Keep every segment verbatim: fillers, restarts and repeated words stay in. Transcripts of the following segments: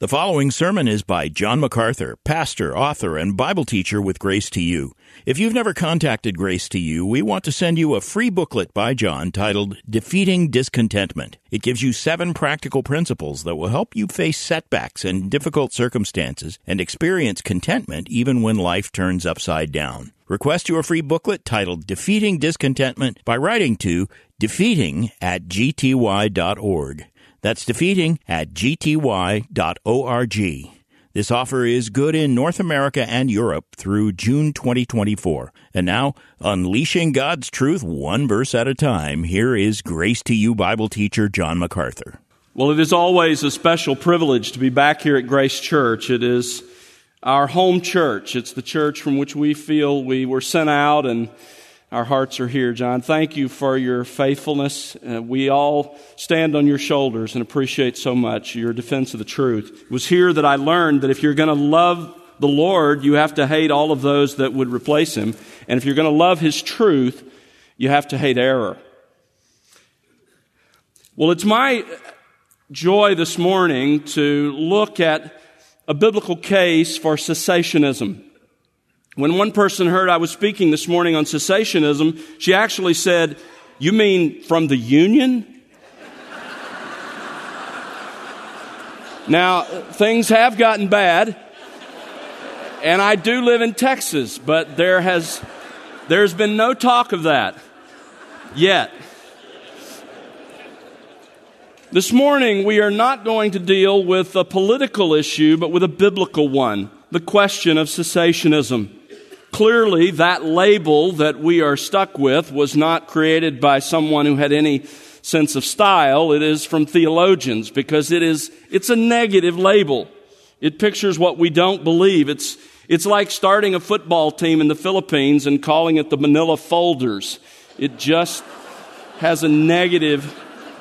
The following sermon is by John MacArthur, pastor, author, and Bible teacher with Grace to You. If you've never contacted Grace to You, we want to send you a free booklet by John titled Defeating Discontentment. It gives you seven practical principles that will help you face setbacks and difficult circumstances and experience contentment even when life turns upside down. Request your free booklet titled Defeating Discontentment by writing to defeating at g t y dot org. That's defeating at g t y dot org. This offer is good in North America and Europe through June twenty twenty-four. And now, unleashing God's truth one verse at a time, here is Grace to You Bible teacher John MacArthur. Well, it is always a special privilege to be back here at Grace Church. It is our home church. It's the church from which we feel we were sent out and our hearts are here. John, thank you for your faithfulness. Uh, we all stand on your shoulders and appreciate so much your defense of the truth. It was here that I learned that if you're going to love the Lord, you have to hate all of those that would replace Him. And if you're going to love His truth, you have to hate error. Well, it's my joy this morning to look at a biblical case for cessationism. When one person heard I was speaking this morning on cessationism, she actually said, "You mean from the Union?" Now, things have gotten bad, and I do live in Texas, but there has there's been no talk of that yet. This morning, we are not going to deal with a political issue, but with a biblical one, the question of cessationism. Clearly, that label that we are stuck with was not created by someone who had any sense of style. It is from theologians because it is it's a negative label. It pictures what we don't believe. It's it's like starting a football team in the Philippines and calling it the Manila Folders. It just has a negative.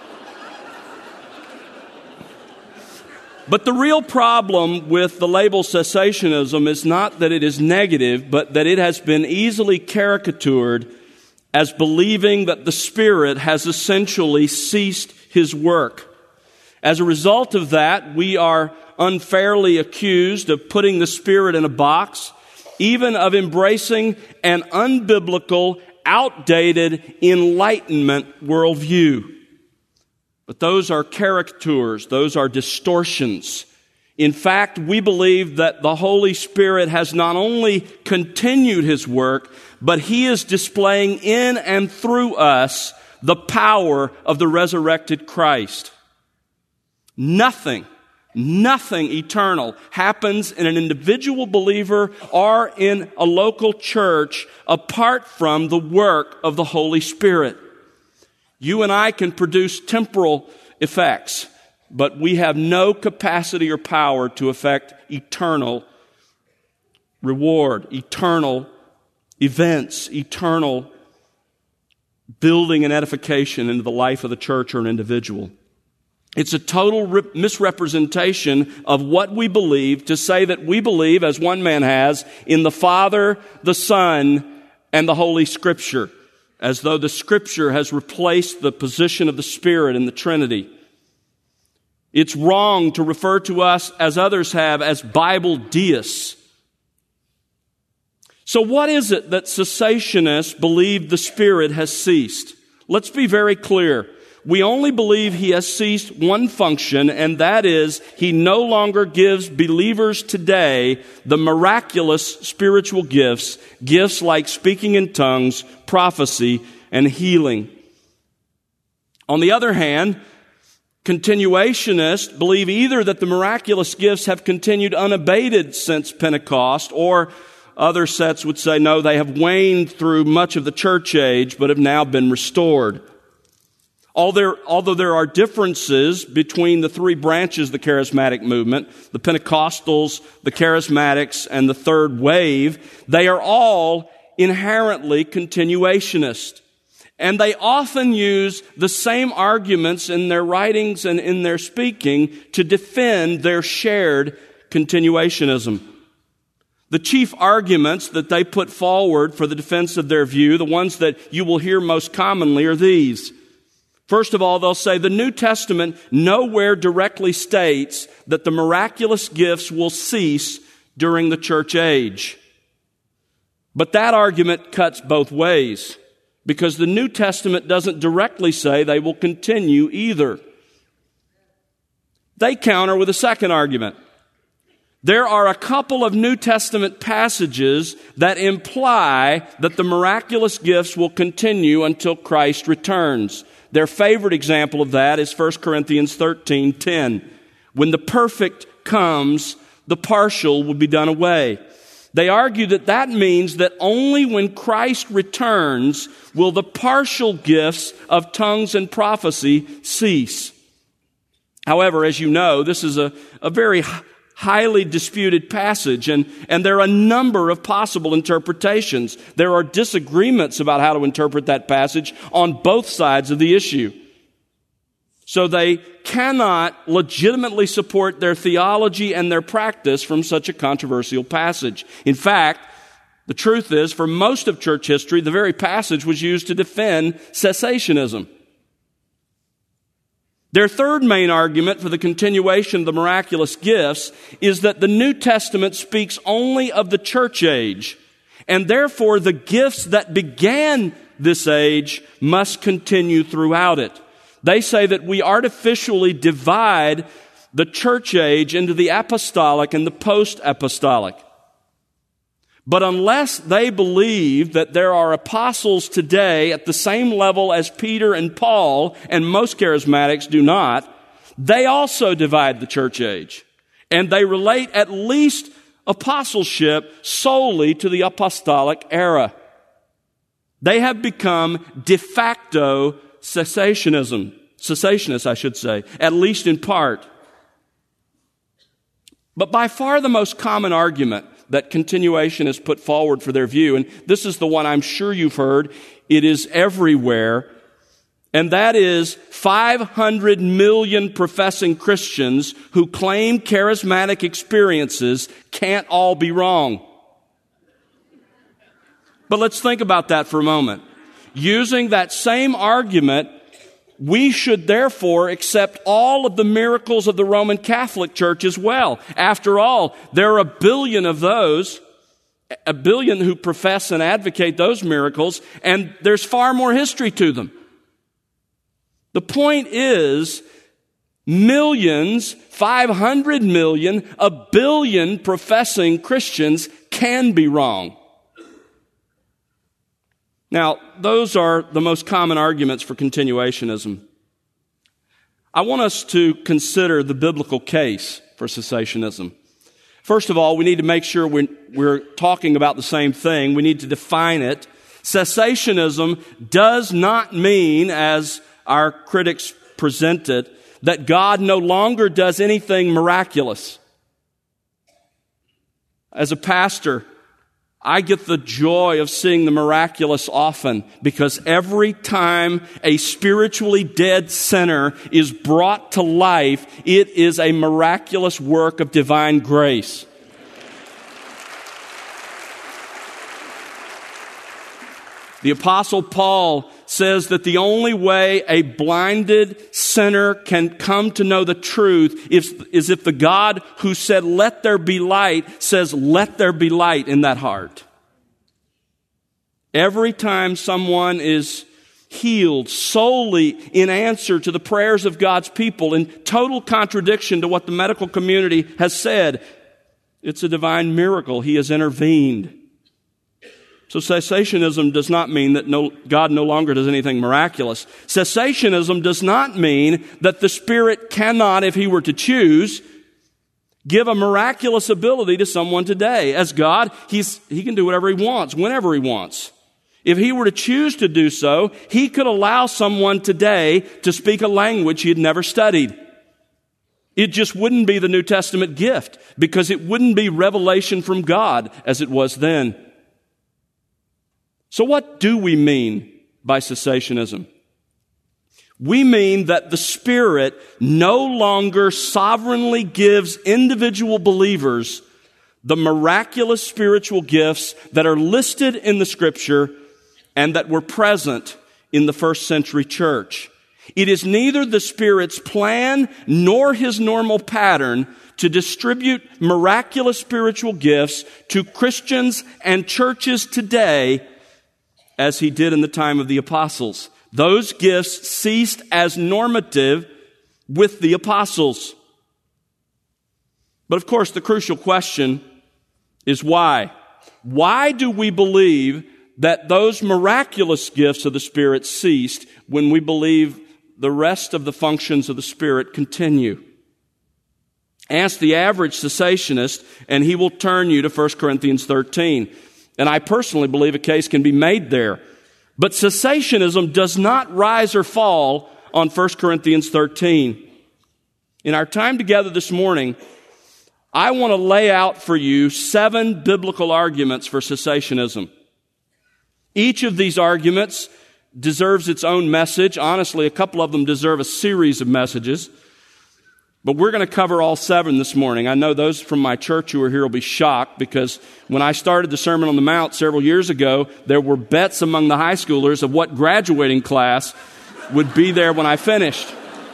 But the real problem with the label cessationism is not that it is negative, but that it has been easily caricatured as believing that the Spirit has essentially ceased His work. As a result of that, we are unfairly accused of putting the Spirit in a box, even of embracing an unbiblical, outdated Enlightenment worldview. But those are caricatures, those are distortions. In fact, we believe that the Holy Spirit has not only continued His work, but He is displaying in and through us the power of the resurrected Christ. Nothing, nothing eternal happens in an individual believer or in a local church apart from the work of the Holy Spirit. You and I can produce temporal effects, but we have no capacity or power to affect eternal reward, eternal events, eternal building and edification into the life of the church or an individual. It's a total rip- misrepresentation of what we believe to say that we believe, as one man has, in the Father, the Son, and the Holy Scripture, as though the Scripture has replaced the position of the Spirit in the Trinity. It's wrong to refer to us, as others have, as Bible deists. So what is it that cessationists believe the Spirit has ceased? Let's be very clear. We only believe He has ceased one function, and that is He no longer gives believers today the miraculous spiritual gifts, gifts like speaking in tongues, prophecy, and healing. On the other hand, continuationists believe either that the miraculous gifts have continued unabated since Pentecost, or other sets would say, no, they have waned through much of the church age, but have now been restored. Although there are differences between the three branches of the charismatic movement, the Pentecostals, the Charismatics, and the Third Wave, they are all inherently continuationist. And they often use the same arguments in their writings and in their speaking to defend their shared continuationism. The chief arguments that they put forward for the defense of their view, the ones that you will hear most commonly, are these. First of all, they'll say the New Testament nowhere directly states that the miraculous gifts will cease during the church age. But that argument cuts both ways, because the New Testament doesn't directly say they will continue either. They counter with a second argument. There are a couple of New Testament passages that imply that the miraculous gifts will continue until Christ returns. Their favorite example of that is First Corinthians thirteen ten. When the perfect comes, the partial will be done away. They argue that that means that only when Christ returns will the partial gifts of tongues and prophecy cease. However, as you know, this is a, a very highly disputed passage, and, and there are a number of possible interpretations. There are disagreements about how to interpret that passage on both sides of the issue. So they cannot legitimately support their theology and their practice from such a controversial passage. In fact, the truth is, for most of church history, the very passage was used to defend cessationism. Their third main argument for the continuation of the miraculous gifts is that the New Testament speaks only of the church age, and therefore the gifts that began this age must continue throughout it. They say that we artificially divide the church age into the apostolic and the post-apostolic. But unless they believe that there are apostles today at the same level as Peter and Paul, and most charismatics do not, they also divide the church age. And they relate at least apostleship solely to the apostolic era. They have become de facto cessationism, cessationists, I should say, at least in part. But by far the most common argument that continuation is put forward for their view, and this is the one I'm sure you've heard, it is everywhere, and that is five hundred million professing Christians who claim charismatic experiences can't all be wrong. But let's think about that for a moment. Using that same argument, we should therefore accept all of the miracles of the Roman Catholic Church as well. After all, there are a billion of those, a billion who profess and advocate those miracles, and there's far more history to them. The point is, millions, five hundred million, a billion professing Christians can be wrong. Now, those are the most common arguments for continuationism. I want us to consider the biblical case for cessationism. First of all, we need to make sure we're, we're talking about the same thing. We need to define it. Cessationism does not mean, as our critics present it, that God no longer does anything miraculous. As a pastor, I get the joy of seeing the miraculous often, because every time a spiritually dead sinner is brought to life, it is a miraculous work of divine grace. The Apostle Paul says that the only way a blinded sinner can come to know the truth is, is if the God who said, "Let there be light," says, "Let there be light" in that heart. Every time someone is healed solely in answer to the prayers of God's people, in total contradiction to what the medical community has said, it's a divine miracle. He has intervened. So cessationism does not mean that no, God no longer does anything miraculous. Cessationism does not mean that the Spirit cannot, if He were to choose, give a miraculous ability to someone today. As God, he's, He can do whatever He wants, whenever He wants. If He were to choose to do so, He could allow someone today to speak a language he had never studied. It just wouldn't be the New Testament gift, because it wouldn't be revelation from God as it was then. So what do we mean by cessationism? We mean that the Spirit no longer sovereignly gives individual believers the miraculous spiritual gifts that are listed in the Scripture and that were present in the first century church. It is neither the Spirit's plan nor His normal pattern to distribute miraculous spiritual gifts to Christians and churches today as He did in the time of the apostles. Those gifts ceased as normative with the apostles. But of course, the crucial question is why? Why do we believe that those miraculous gifts of the Spirit ceased when we believe the rest of the functions of the Spirit continue? Ask the average cessationist, and he will turn you to First Corinthians thirteen. And I personally believe a case can be made there. But cessationism does not rise or fall on First Corinthians thirteen. In our time together this morning, I want to lay out for you seven biblical arguments for cessationism. Each of these arguments deserves its own message. Honestly, a couple of them deserve a series of messages. But we're going to cover all seven this morning. I know those from my church who are here will be shocked because when I started the Sermon on the Mount several years ago, there were bets among the high schoolers of what graduating class would be there when I finished.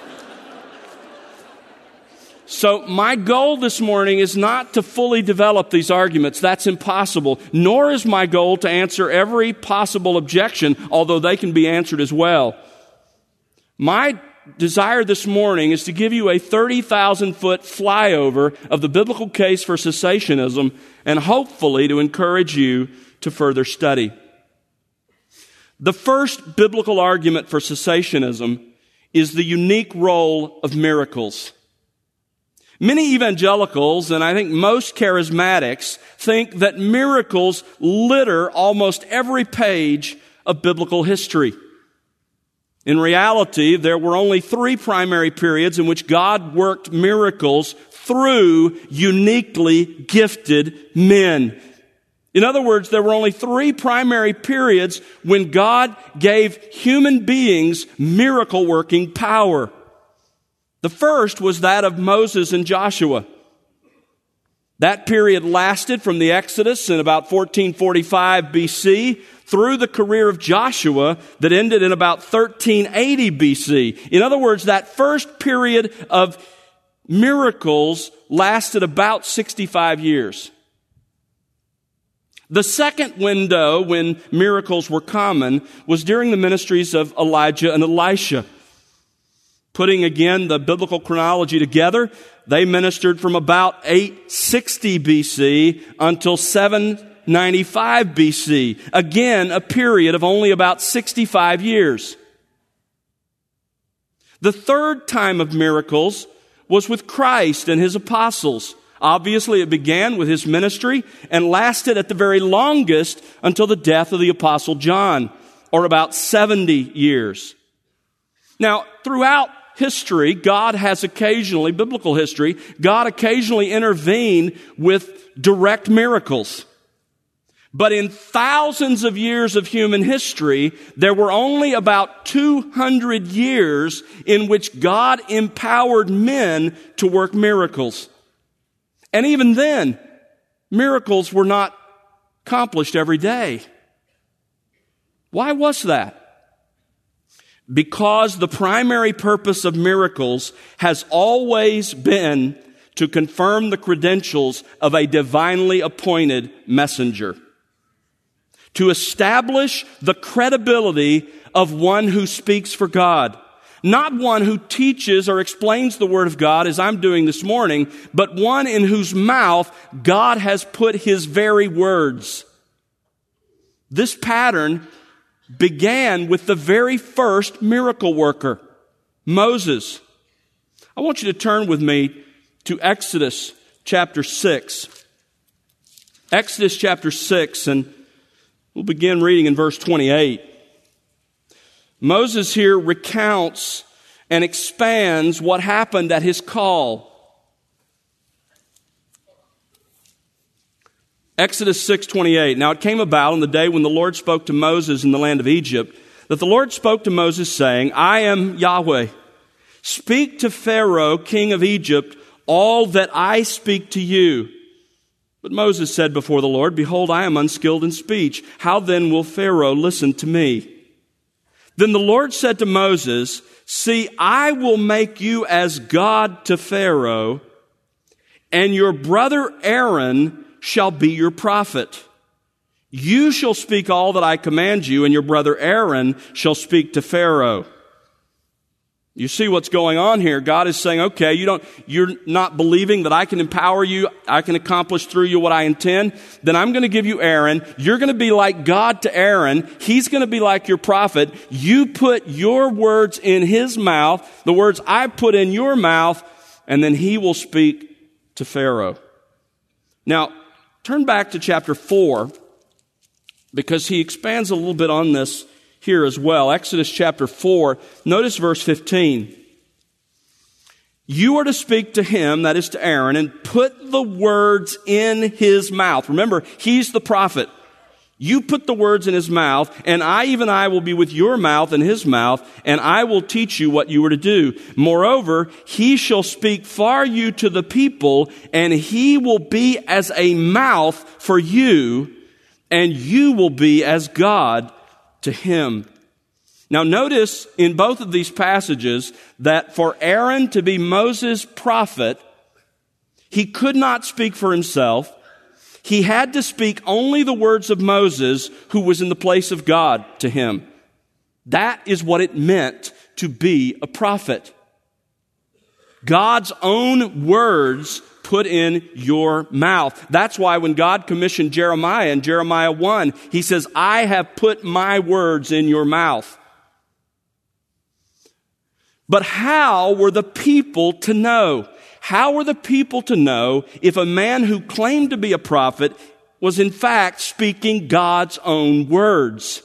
So my goal this morning is not to fully develop these arguments. That's impossible. Nor is my goal to answer every possible objection, although they can be answered as well. My desire this morning is to give you a thirty thousand foot flyover of the biblical case for cessationism and hopefully to encourage you to further study. The first biblical argument for cessationism is the unique role of miracles. Many evangelicals, and I think most charismatics, think that miracles litter almost every page of biblical history. In reality, there were only three primary periods in which God worked miracles through uniquely gifted men. In other words, there were only three primary periods when God gave human beings miracle-working power. The first was that of Moses and Joshua. That period lasted from the Exodus in about fourteen forty-five B C through the career of Joshua that ended in about thirteen eighty B C. In other words, that first period of miracles lasted about sixty-five years. The second window when miracles were common was during the ministries of Elijah and Elisha. Putting again the biblical chronology together, they ministered from about eight sixty B C until seven ninety-five B C. Again, a period of only about sixty-five years. The third time of miracles was with Christ and His apostles. Obviously, it began with His ministry and lasted at the very longest until the death of the Apostle John, or about seventy years. Now, throughout history, God has occasionally, biblical history, God occasionally intervened with direct miracles. But in thousands of years of human history, there were only about two hundred years in which God empowered men to work miracles. And even then, miracles were not accomplished every day. Why was that? Because the primary purpose of miracles has always been to confirm the credentials of a divinely appointed messenger, to establish the credibility of one who speaks for God, not one who teaches or explains the Word of God as I'm doing this morning, but one in whose mouth God has put His very words. This pattern began with the very first miracle worker, Moses. I want you to turn with me to Exodus chapter six. Exodus chapter six, and we'll begin reading in verse twenty-eight. Moses here recounts and expands what happened at his call. Exodus six twenty-eight. Now it came about on the day when the Lord spoke to Moses in the land of Egypt, that the Lord spoke to Moses saying, I am Yahweh. Speak to Pharaoh, king of Egypt, all that I speak to you. But Moses said before the Lord, Behold, I am unskilled in speech. How then will Pharaoh listen to me? Then the Lord said to Moses, see, I will make you as God to Pharaoh, and your brother Aaron shall be your prophet. You shall speak all that I command you, and your brother Aaron shall speak to Pharaoh. You see what's going on here. God is saying, okay, you don't, you're not believing that I can empower you, I can accomplish through you what I intend. Then I'm going to give you Aaron. You're going to be like God to Aaron. He's going to be like your prophet. You put your words in his mouth, the words I put in your mouth, and then he will speak to Pharaoh. Now, turn back to chapter four, because he expands a little bit on this here as well. Exodus chapter four, notice verse fifteen. You are to speak to him, that is to Aaron, and put the words in his mouth. Remember, he's the prophet. You put the words in his mouth, and I, even I, will be with your mouth and his mouth, and I will teach you what you are to do. Moreover, he shall speak for you to the people, and he will be as a mouth for you, and you will be as God to him. Now notice in both of these passages that for Aaron to be Moses' prophet, he could not speak for himself. He had to speak only the words of Moses, who was in the place of God, to him. That is what it meant to be a prophet. God's own words put in your mouth. That's why when God commissioned Jeremiah in Jeremiah one, he says, I have put my words in your mouth. But how were the people to know? How were the people to know if a man who claimed to be a prophet was in fact speaking God's own words?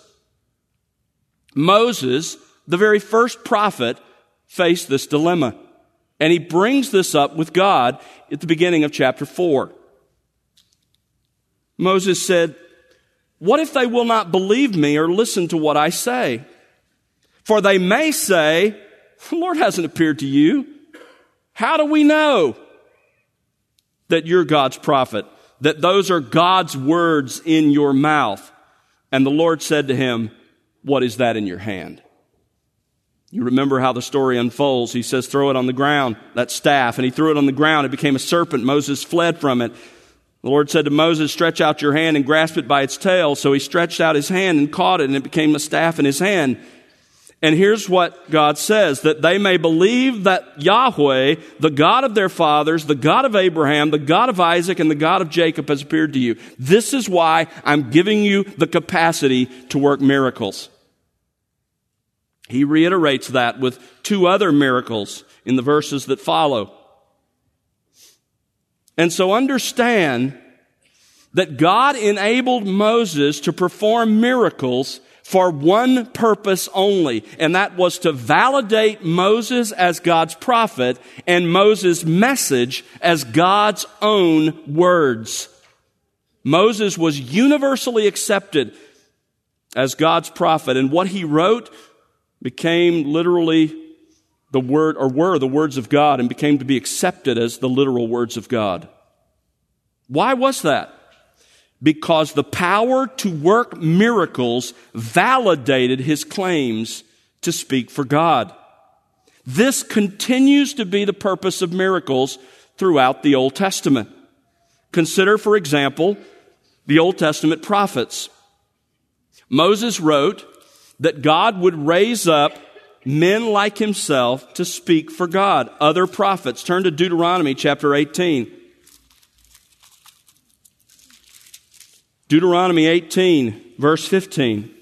Moses, the very first prophet, faced this dilemma. And he brings this up with God at the beginning of chapter four. Moses said, what if they will not believe me or listen to what I say? For they may say, the Lord hasn't appeared to you. How do we know that you're God's prophet? That those are God's words in your mouth? And the Lord said to him, what is that in your hand? You remember how the story unfolds. He says, throw it on the ground, that staff. And he threw it on the ground. It became a serpent. Moses fled from it. The Lord said to Moses, stretch out your hand and grasp it by its tail. So he stretched out his hand and caught it, and it became a staff in his hand. And here's what God says, that they may believe that Yahweh, the God of their fathers, the God of Abraham, the God of Isaac, and the God of Jacob has appeared to you. This is why I'm giving you the capacity to work miracles. He reiterates that with two other miracles in the verses that follow. And so understand that God enabled Moses to perform miracles for one purpose only, and that was to validate Moses as God's prophet and Moses' message as God's own words. Moses was universally accepted as God's prophet, and what he wrote became literally the word, or were the words of God, and became to be accepted as the literal words of God. Why was that? Because the power to work miracles validated his claims to speak for God. This continues to be the purpose of miracles throughout the Old Testament. Consider, for example, the Old Testament prophets. Moses wrote that God would raise up men like himself to speak for God, other prophets. Turn to Deuteronomy chapter eighteen. Deuteronomy eighteen, verse fifteen.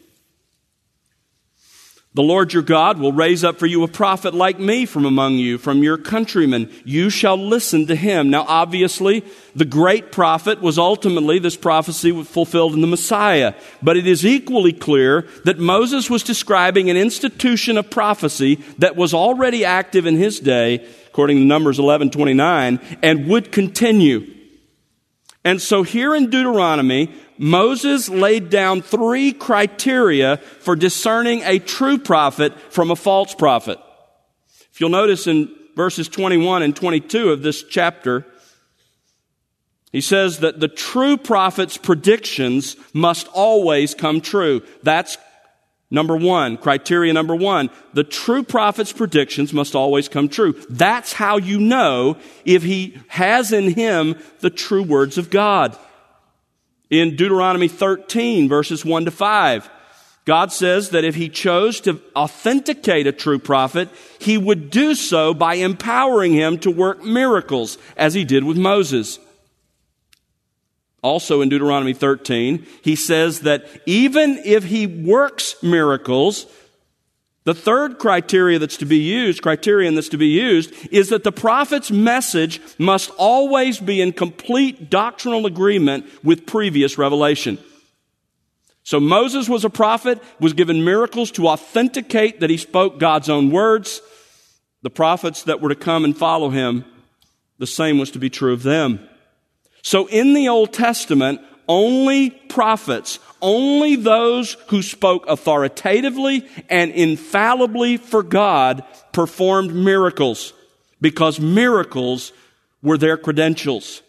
The Lord your God will raise up for you a prophet like me from among you, from your countrymen. You shall listen to him. Now, obviously, the great prophet was ultimately, this prophecy fulfilled in the Messiah. But it is equally clear that Moses was describing an institution of prophecy that was already active in his day, according to Numbers eleven twenty-nine, and would continue. And so here in Deuteronomy, Moses laid down three criteria for discerning a true prophet from a false prophet. If you'll notice in verses twenty-one and twenty-two of this chapter, he says that the true prophet's predictions must always come true. That's Number one, criteria number one, the true prophet's predictions must always come true. That's how you know if he has in him the true words of God. In Deuteronomy thirteen, verses one to five, God says that if he chose to authenticate a true prophet, he would do so by empowering him to work miracles, as he did with Moses. Also in Deuteronomy thirteen, he says that even if he works miracles, the third criteria that's to be used, criterion that's to be used, is that the prophet's message must always be in complete doctrinal agreement with previous revelation. So Moses was a prophet, was given miracles to authenticate that he spoke God's own words. The prophets that were to come and follow him, the same was to be true of them. So in the Old Testament, only prophets, only those who spoke authoritatively and infallibly for God performed miracles, because miracles were their credentials.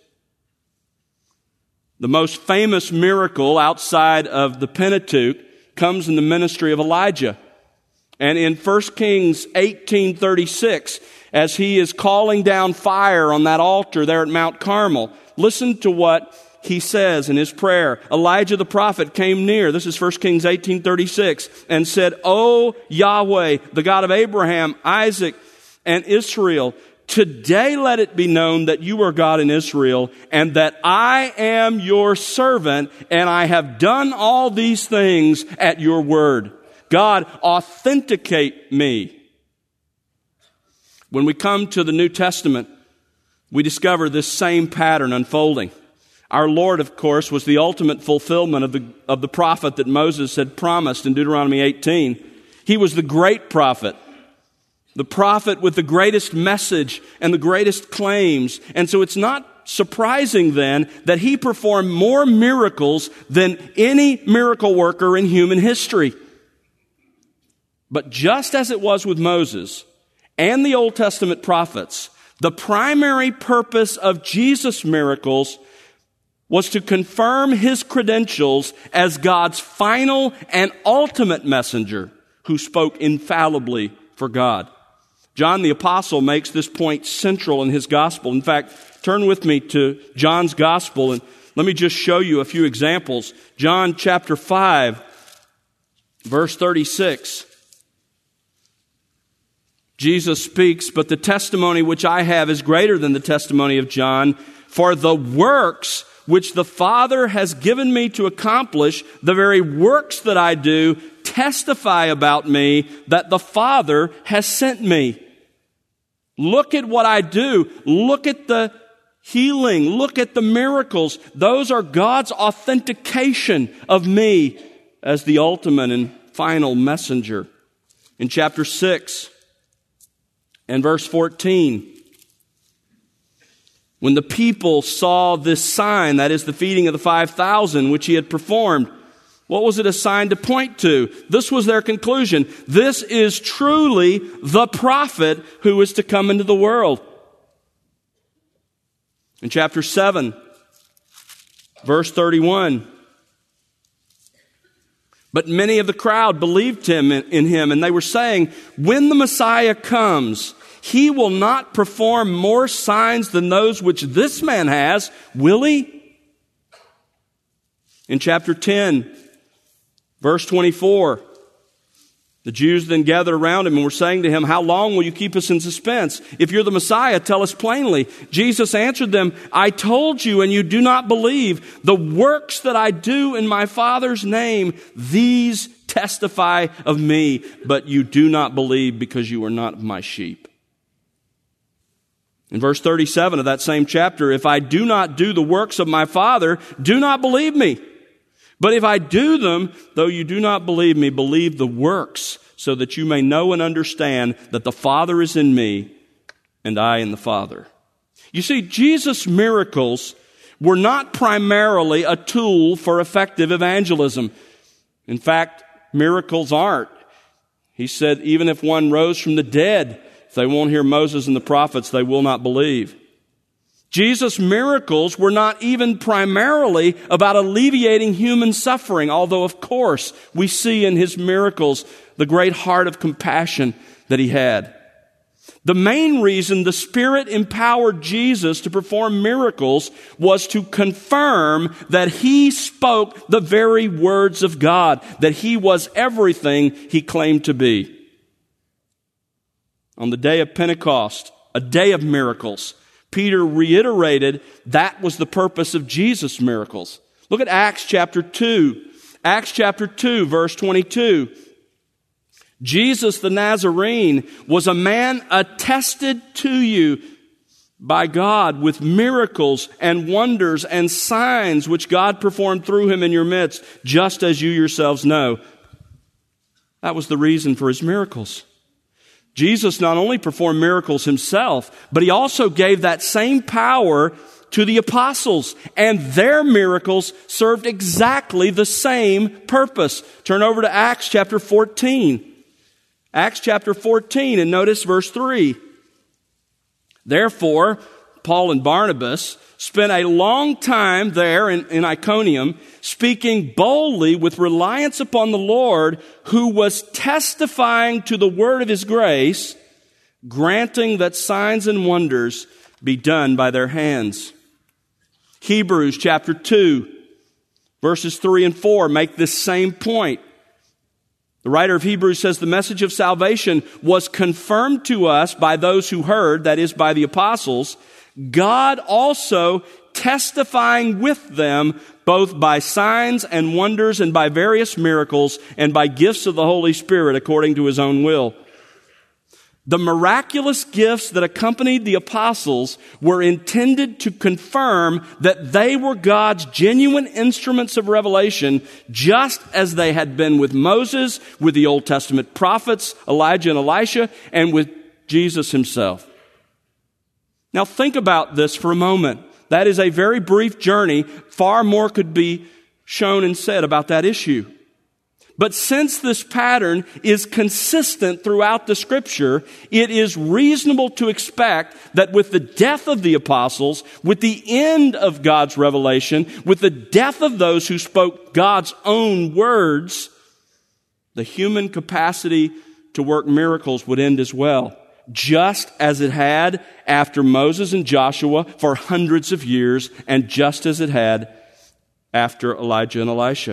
The most famous miracle outside of the Pentateuch comes in the ministry of Elijah. And in First Kings eighteen thirty-six, as he is calling down fire on that altar there at Mount Carmel, listen to what he says in his prayer. Elijah the prophet came near, this is First Kings eighteen thirty-six, and said, "O Yahweh, the God of Abraham, Isaac, and Israel, today let it be known that you are God in Israel, and that I am your servant, and I have done all these things at your word. God, authenticate me." When we come to the New Testament, we discover this same pattern unfolding. Our Lord, of course, was the ultimate fulfillment of the, of the prophet that Moses had promised in Deuteronomy eighteen. He was the great prophet, the prophet with the greatest message and the greatest claims. And so it's not surprising then that he performed more miracles than any miracle worker in human history. But just as it was with Moses and the Old Testament prophets, the primary purpose of Jesus' miracles was to confirm his credentials as God's final and ultimate messenger who spoke infallibly for God. John the Apostle makes this point central in his gospel. In fact, turn with me to John's gospel and let me just show you a few examples. John chapter five, verse thirty-six. Jesus speaks, "But the testimony which I have is greater than the testimony of John, for the works which the Father has given me to accomplish, the very works that I do, testify about me that the Father has sent me." Look at what I do. Look at the healing. Look at the miracles. Those are God's authentication of me as the ultimate and final messenger. In chapter six and verse fourteen, when the people saw this sign, that is the feeding of the five thousand, which he had performed, what was it a sign to point to? This was their conclusion. This is truly the prophet who is to come into the world. In chapter seven, verse thirty-one, "But many of the crowd believed him in, in him, and they were saying, 'When the Messiah comes, he will not perform more signs than those which this man has, will he?' In chapter ten, verse twenty-four, the Jews then gathered around him and were saying to him, 'How long will you keep us in suspense? If you're the Messiah, tell us plainly.' Jesus answered them, 'I told you, and you do not believe. The works that I do in my Father's name, these testify of me, but you do not believe because you are not of my sheep.'" In verse thirty-seven of that same chapter, "If I do not do the works of my Father, do not believe me. But if I do them, though you do not believe me, believe the works, so that you may know and understand that the Father is in me and I in the Father." You see, Jesus' miracles were not primarily a tool for effective evangelism. In fact, miracles aren't. He said, even if one rose from the dead, if they won't hear Moses and the prophets, they will not believe. Jesus' miracles were not even primarily about alleviating human suffering, although, of course, we see in his miracles the great heart of compassion that he had. The main reason the Spirit empowered Jesus to perform miracles was to confirm that he spoke the very words of God, that he was everything he claimed to be. On the day of Pentecost, a day of miracles, Peter reiterated that was the purpose of Jesus' miracles. Look at Acts chapter two. Acts chapter two, verse twenty-two. Jesus the Nazarene was a man attested to you by God with miracles and wonders and signs which God performed through him in your midst, just as you yourselves know. That was the reason for his miracles. Jesus not only performed miracles himself, but he also gave that same power to the apostles, and their miracles served exactly the same purpose. Turn over to Acts chapter fourteen. Acts chapter fourteen, and notice verse three. Therefore, Paul and Barnabas spent a long time there in, in Iconium, speaking boldly with reliance upon the Lord, who was testifying to the word of his grace, granting that signs and wonders be done by their hands. Hebrews chapter two, verses three and four make this same point. The writer of Hebrews says the message of salvation was confirmed to us by those who heard, that is, by the apostles, God also testifying with them both by signs and wonders and by various miracles and by gifts of the Holy Spirit according to his own will. The miraculous gifts that accompanied the apostles were intended to confirm that they were God's genuine instruments of revelation, just as they had been with Moses, with the Old Testament prophets, Elijah and Elisha, and with Jesus himself. Now think about this for a moment. That is a very brief journey. Far more could be shown and said about that issue. But since this pattern is consistent throughout the Scripture, it is reasonable to expect that with the death of the apostles, with the end of God's revelation, with the death of those who spoke God's own words, the human capacity to work miracles would end as well, just as it had after Moses and Joshua for hundreds of years, and just as it had after Elijah and Elisha.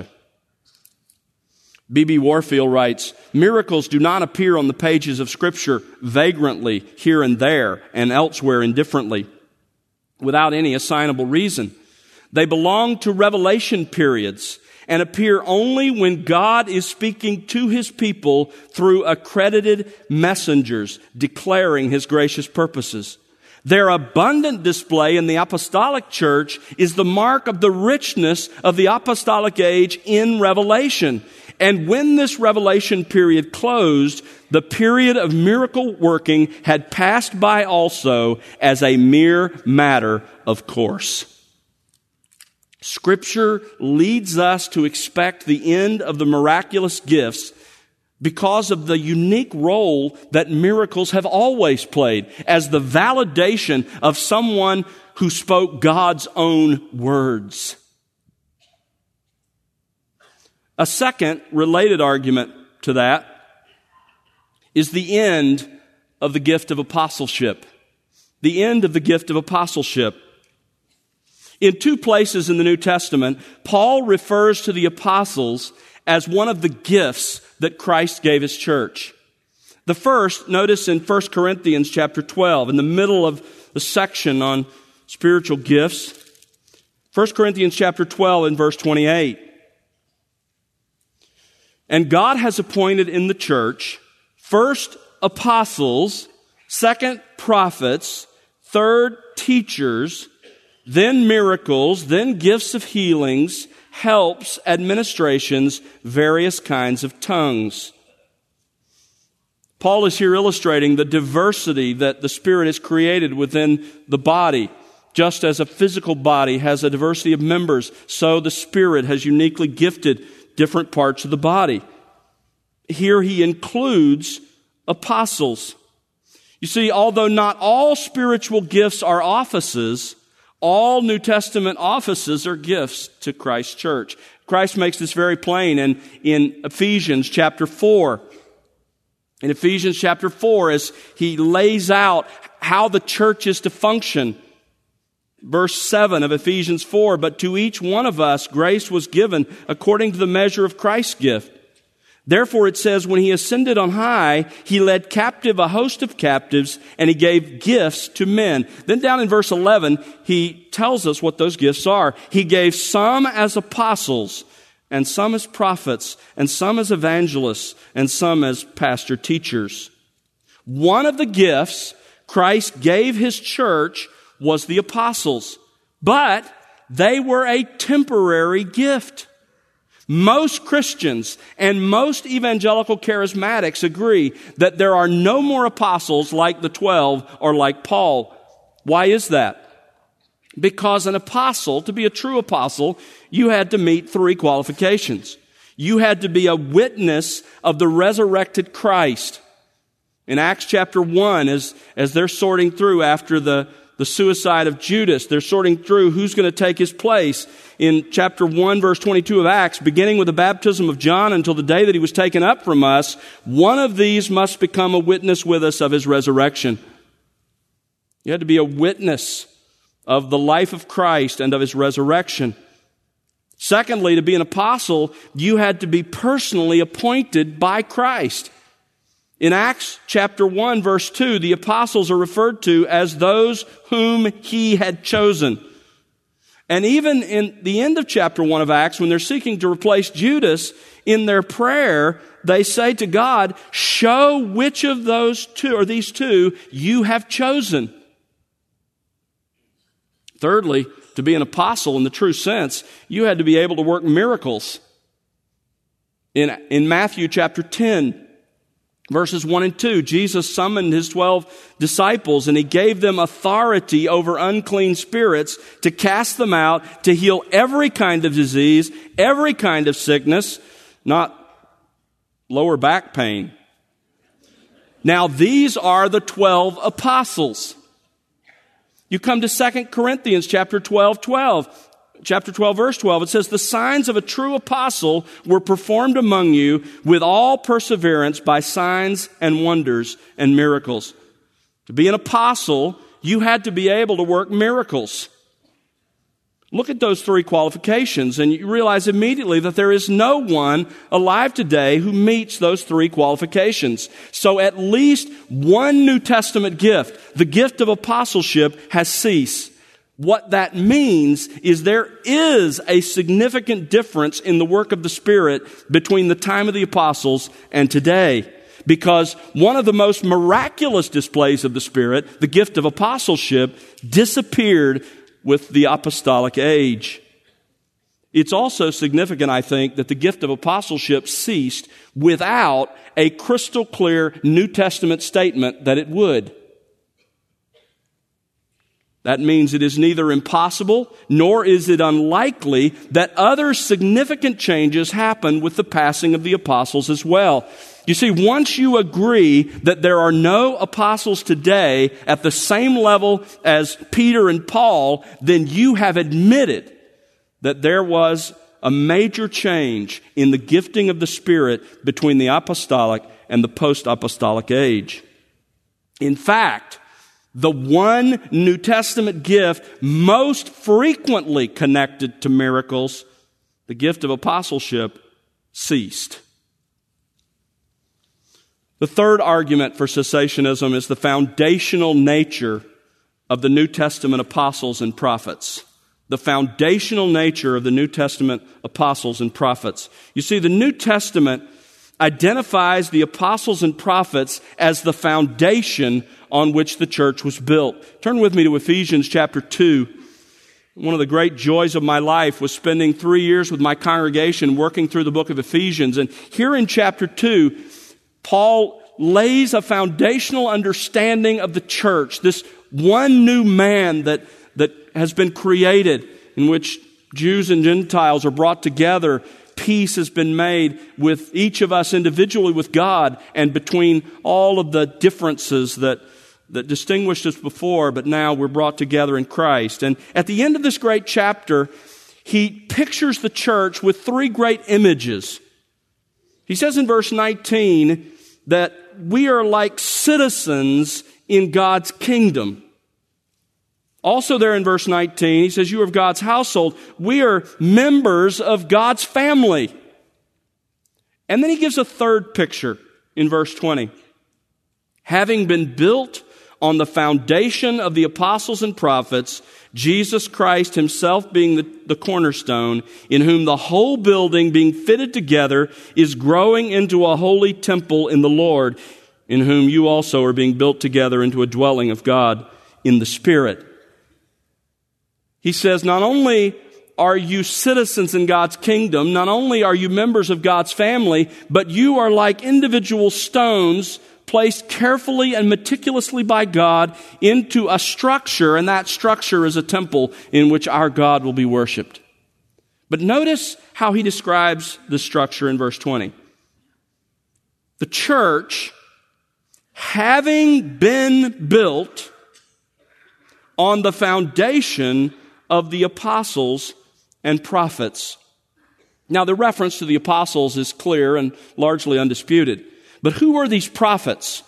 B B Warfield writes, miracles do not appear on the pages of Scripture vagrantly here and there and elsewhere indifferently, without any assignable reason. They belong to revelation periods and appear only when God is speaking to his people through accredited messengers declaring his gracious purposes. Their abundant display in the apostolic church is the mark of the richness of the apostolic age in revelation. And when this revelation period closed, the period of miracle working had passed by also as a mere matter of course. Scripture leads us to expect the end of the miraculous gifts because of the unique role that miracles have always played as the validation of someone who spoke God's own words. A second related argument to that is the end of the gift of apostleship. The end of the gift of apostleship. In two places in the New Testament, Paul refers to the apostles as one of the gifts that Christ gave his church. The first, notice in First Corinthians chapter twelve, in the middle of the section on spiritual gifts, First Corinthians chapter twelve and verse twenty-eight. And God has appointed in the church, first apostles, second prophets, third teachers, then miracles, then gifts of healings, helps, administrations, various kinds of tongues. Paul is here illustrating the diversity that the Spirit has created within the body. Just as a physical body has a diversity of members, so the Spirit has uniquely gifted different parts of the body. Here he includes apostles. You see, although not all spiritual gifts are offices, All New Testament offices are gifts to Christ's church. Christ makes this very plain in, in Ephesians chapter four. In Ephesians chapter four, as he lays out how the church is to function. Verse seven of Ephesians four, but to each one of us grace was given according to the measure of Christ's gift. Therefore it says, when he ascended on high, he led captive a host of captives, and he gave gifts to men. Then down in verse eleven, he tells us what those gifts are. He gave some as apostles, and some as prophets, and some as evangelists, and some as pastor teachers. One of the gifts Christ gave his church was the apostles, but they were a temporary gift. Most Christians and most evangelical charismatics agree that there are no more apostles like the twelve or like Paul. Why is that? Because an apostle, to be a true apostle, you had to meet three qualifications. You had to be a witness of the resurrected Christ. In Acts chapter one, as, as they're sorting through after the The suicide of Judas, they're sorting through who's going to take his place. In chapter one, verse twenty-two of Acts, beginning with the baptism of John until the day that he was taken up from us, one of these must become a witness with us of his resurrection. You had to be a witness of the life of Christ and of his resurrection. Secondly, to be an apostle, you had to be personally appointed by Christ. In Acts chapter one, verse two, the apostles are referred to as those whom he had chosen. And even in the end of chapter one of Acts, when they're seeking to replace Judas, in their prayer, they say to God, show which of those two, or these two, you have chosen. Thirdly, to be an apostle in the true sense, you had to be able to work miracles. In, in Matthew chapter ten, verses one and two, Jesus summoned his twelve disciples and he gave them authority over unclean spirits to cast them out, to heal every kind of disease, every kind of sickness, not lower back pain. Now these are the twelve apostles. You come to Second Corinthians chapter twelve, twelve. Chapter twelve, verse twelve, it says, the signs of a true apostle were performed among you with all perseverance by signs and wonders and miracles. To be an apostle, you had to be able to work miracles. Look at those three qualifications, and you realize immediately that there is no one alive today who meets those three qualifications. So at least one New Testament gift, the gift of apostleship, has ceased. What that means is there is a significant difference in the work of the Spirit between the time of the apostles and today. Because one of the most miraculous displays of the Spirit, the gift of apostleship, disappeared with the apostolic age. It's also significant, I think, that the gift of apostleship ceased without a crystal clear New Testament statement that it would. That means it is neither impossible nor is it unlikely that other significant changes happen with the passing of the apostles as well. You see, once you agree that there are no apostles today at the same level as Peter and Paul, then you have admitted that there was a major change in the gifting of the Spirit between the apostolic and the post-apostolic age. In fact, the one New Testament gift most frequently connected to miracles, the gift of apostleship, ceased. The third argument for cessationism is the foundational nature of the New Testament apostles and prophets. The foundational nature of the New Testament apostles and prophets. You see, the New Testament identifies the apostles and prophets as the foundation on which the church was built. Turn with me to Ephesians chapter two. One of the great joys of my life was spending three years with my congregation working through the book of Ephesians. And here in chapter two, Paul lays a foundational understanding of the church, this one new man that, that has been created, in which Jews and Gentiles are brought together. Peace has been made with each of us individually with God and between all of the differences that that distinguished us before, but now we're brought together in Christ. And at the end of this great chapter, he pictures the church with three great images. He says in verse nineteen that we are like citizens in God's kingdom. Also there in verse nineteen, he says, you are of God's household. We are members of God's family. And then he gives a third picture in verse twenty. Having been built on the foundation of the apostles and prophets, Jesus Christ himself being the, the cornerstone, in whom the whole building being fitted together is growing into a holy temple in the Lord, in whom you also are being built together into a dwelling of God in the Spirit. He says, not only are you citizens in God's kingdom, not only are you members of God's family, but you are like individual stones placed carefully and meticulously by God into a structure, and that structure is a temple in which our God will be worshiped. But notice how he describes the structure in verse twenty. The church, having been built on the foundation of the apostles and prophets. Now, the reference to the apostles is clear and largely undisputed. But who are these prophets?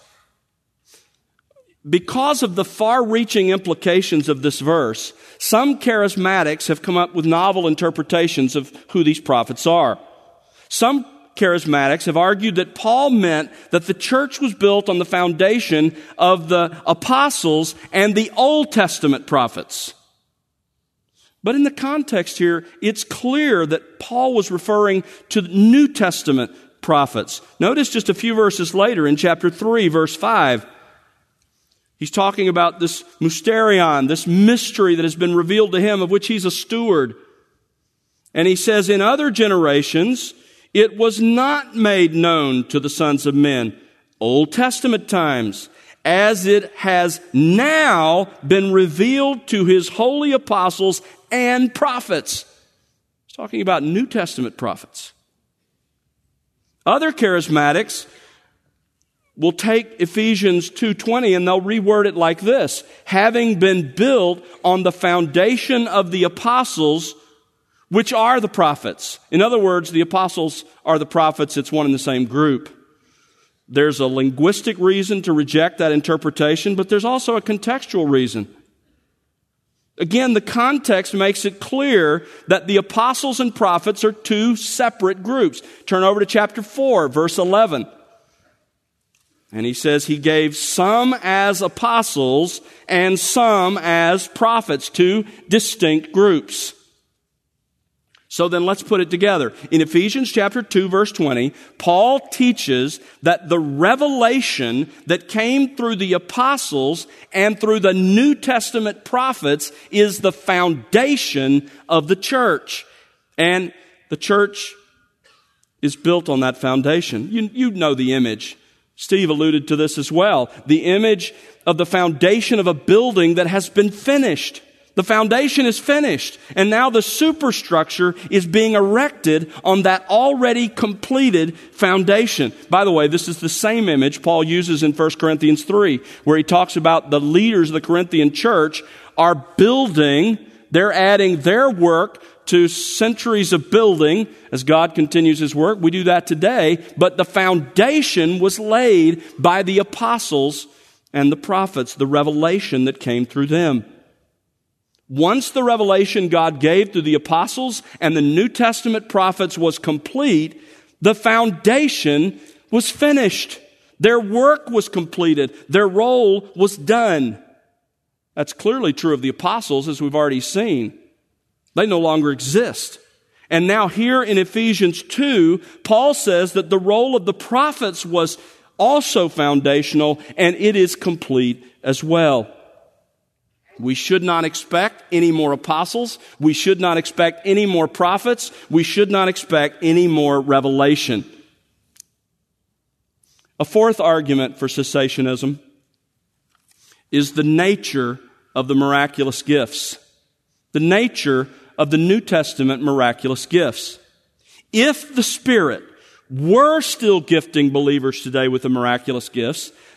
Because of the far-reaching implications of this verse, some charismatics have come up with novel interpretations of who these prophets are. Some charismatics have argued that Paul meant that the church was built on the foundation of the apostles and the Old Testament prophets. But in the context here, it's clear that Paul was referring to the New Testament prophets. Notice just a few verses later in chapter three, verse five. He's talking about this mysterion, this mystery that has been revealed to him, of which he's a steward. And he says, in other generations, it was not made known to the sons of men, Old Testament times, as it has now been revealed to his holy apostles and prophets. He's talking about New Testament prophets. Other charismatics will take Ephesians two twenty and they'll reword it like this: having been built on the foundation of the apostles, which are the prophets. In other words, the apostles are the prophets. It's one and the same group. There's a linguistic reason to reject that interpretation, but there's also a contextual reason. Again, the context makes it clear that the apostles and prophets are two separate groups. Turn over to chapter four, verse eleven. And he says he gave some as apostles and some as prophets, two distinct groups. So then let's put it together. In Ephesians chapter two, verse twenty, Paul teaches that the revelation that came through the apostles and through the New Testament prophets is the foundation of the church. And the church is built on that foundation. You, you know the image. Steve alluded to this as well. The image of the foundation of a building that has been finished. The foundation is finished, and now the superstructure is being erected on that already completed foundation. By the way, this is the same image Paul uses in First Corinthians three, where he talks about the leaders of the Corinthian church are building, they're adding their work to centuries of building as God continues his work. We do that today, but the foundation was laid by the apostles and the prophets, the revelation that came through them. Once the revelation God gave through the apostles and the New Testament prophets was complete, the foundation was finished. Their work was completed. Their role was done. That's clearly true of the apostles, as we've already seen. They no longer exist. And now here in Ephesians two, Paul says that the role of the prophets was also foundational, and it is complete as well. We should not expect any more apostles. We should not expect any more prophets. We should not expect any more revelation. A fourth argument for cessationism is the nature of the miraculous gifts. The nature of the New Testament miraculous gifts. If the Spirit were still gifting believers today with the miraculous gifts,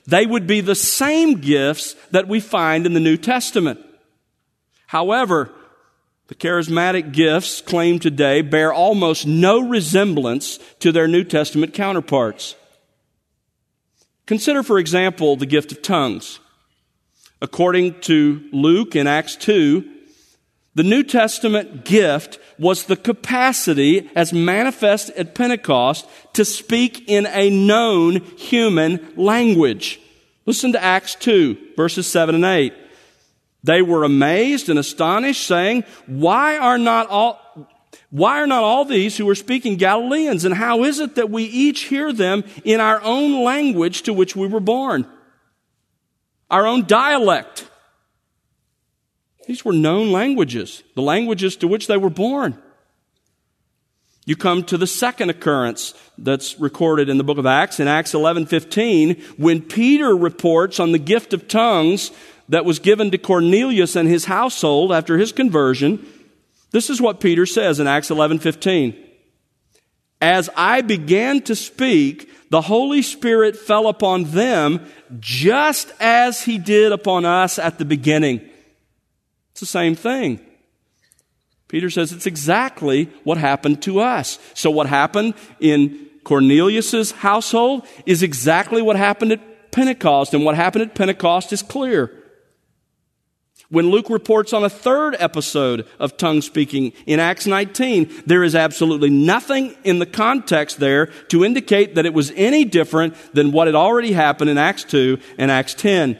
They would be the same gifts that we find in the New Testament. However, the charismatic gifts claimed today bear almost no resemblance to their New Testament counterparts. Consider, for example, the gift of tongues. According to Luke in Acts two, the New Testament gift was the capacity, as manifest at Pentecost, to speak in a known human language. Listen to Acts two, verses seven and eight. They were amazed and astonished, saying, Why are not all, why are not all these who are speaking Galileans? And how is it that we each hear them in our own language to which we were born? Our own dialect. These were known languages, the languages to which they were born. You come to the second occurrence that's recorded in the book of Acts, in Acts eleven fifteen, when Peter reports on the gift of tongues that was given to Cornelius and his household after his conversion. This is what Peter says in Acts eleven fifteen. As I began to speak, the Holy Spirit fell upon them just as He did upon us at the beginning. It's the same thing. Peter says it's exactly what happened to us. So what happened in Cornelius' household is exactly what happened at Pentecost, and what happened at Pentecost is clear. When Luke reports on a third episode of tongue speaking in Acts nineteen, there is absolutely nothing in the context there to indicate that it was any different than what had already happened in Acts two and Acts ten.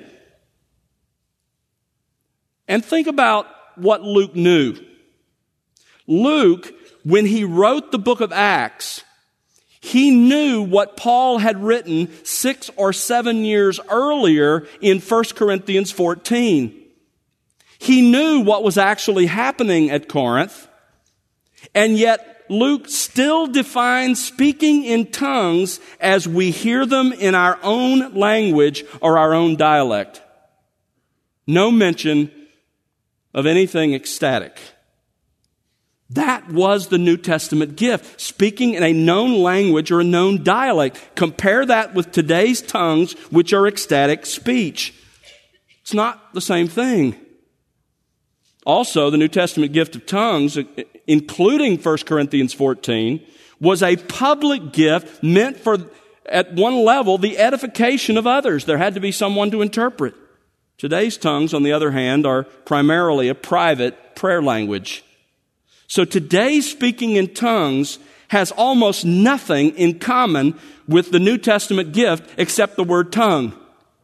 And think about what Luke knew. Luke, when he wrote the book of Acts, he knew what Paul had written six or seven years earlier in First Corinthians fourteen. He knew what was actually happening at Corinth, and yet Luke still defines speaking in tongues as we hear them in our own language or our own dialect. No mention of anything ecstatic. That was the New Testament gift, speaking in a known language or a known dialect. Compare that with today's tongues, which are ecstatic speech. It's not the same thing. Also, the New Testament gift of tongues, including First Corinthians fourteen, was a public gift meant for, at one level, the edification of others. There had to be someone to interpret. Today's tongues, on the other hand, are primarily a private prayer language. So today's speaking in tongues has almost nothing in common with the New Testament gift except the word tongue.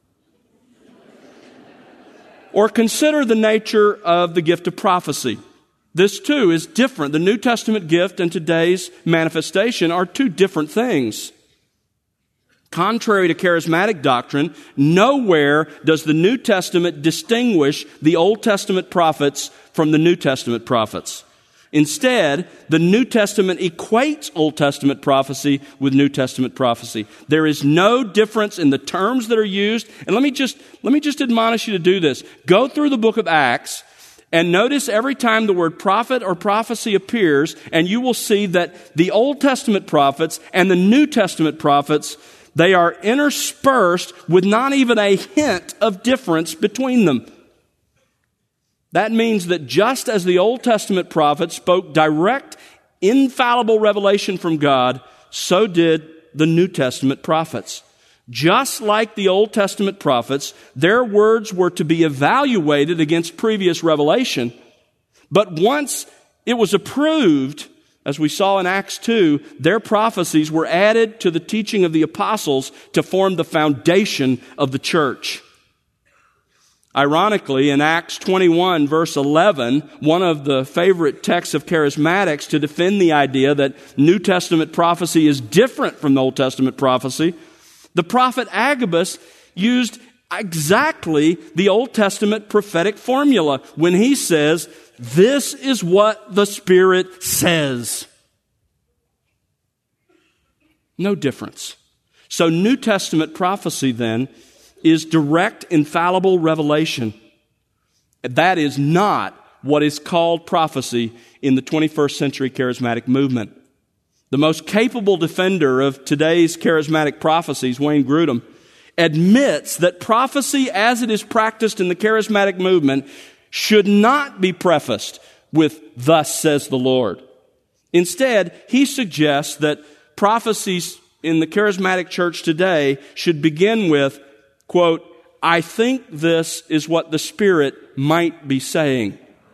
Or consider the nature of the gift of prophecy. This too is different. The New Testament gift and today's manifestation are two different things. Contrary to charismatic doctrine, nowhere does the New Testament distinguish the Old Testament prophets from the New Testament prophets. Instead, the New Testament equates Old Testament prophecy with New Testament prophecy. There is no difference in the terms that are used. And let me just, let me just admonish you to do this. Go through the book of Acts and notice every time the word prophet or prophecy appears, and you will see that the Old Testament prophets and the New Testament prophets, they are interspersed with not even a hint of difference between them. That means that just as the Old Testament prophets spoke direct, infallible revelation from God, so did the New Testament prophets. Just like the Old Testament prophets, their words were to be evaluated against previous revelation. But once it was approved, as we saw in Acts two, their prophecies were added to the teaching of the apostles to form the foundation of the church. Ironically, in Acts twenty-one, verse eleven, one of the favorite texts of charismatics to defend the idea that New Testament prophecy is different from the Old Testament prophecy, the prophet Agabus used exactly the Old Testament prophetic formula when he says, "This is what the Spirit says." No difference. So New Testament prophecy then is direct, infallible revelation. That is not what is called prophecy in the twenty-first century charismatic movement. The most capable defender of today's charismatic prophecies, Wayne Grudem, admits that prophecy as it is practiced in the charismatic movement should not be prefaced with, "Thus says the Lord." Instead, he suggests that prophecies in the charismatic church today should begin with, quote, "I think this is what the Spirit might be saying."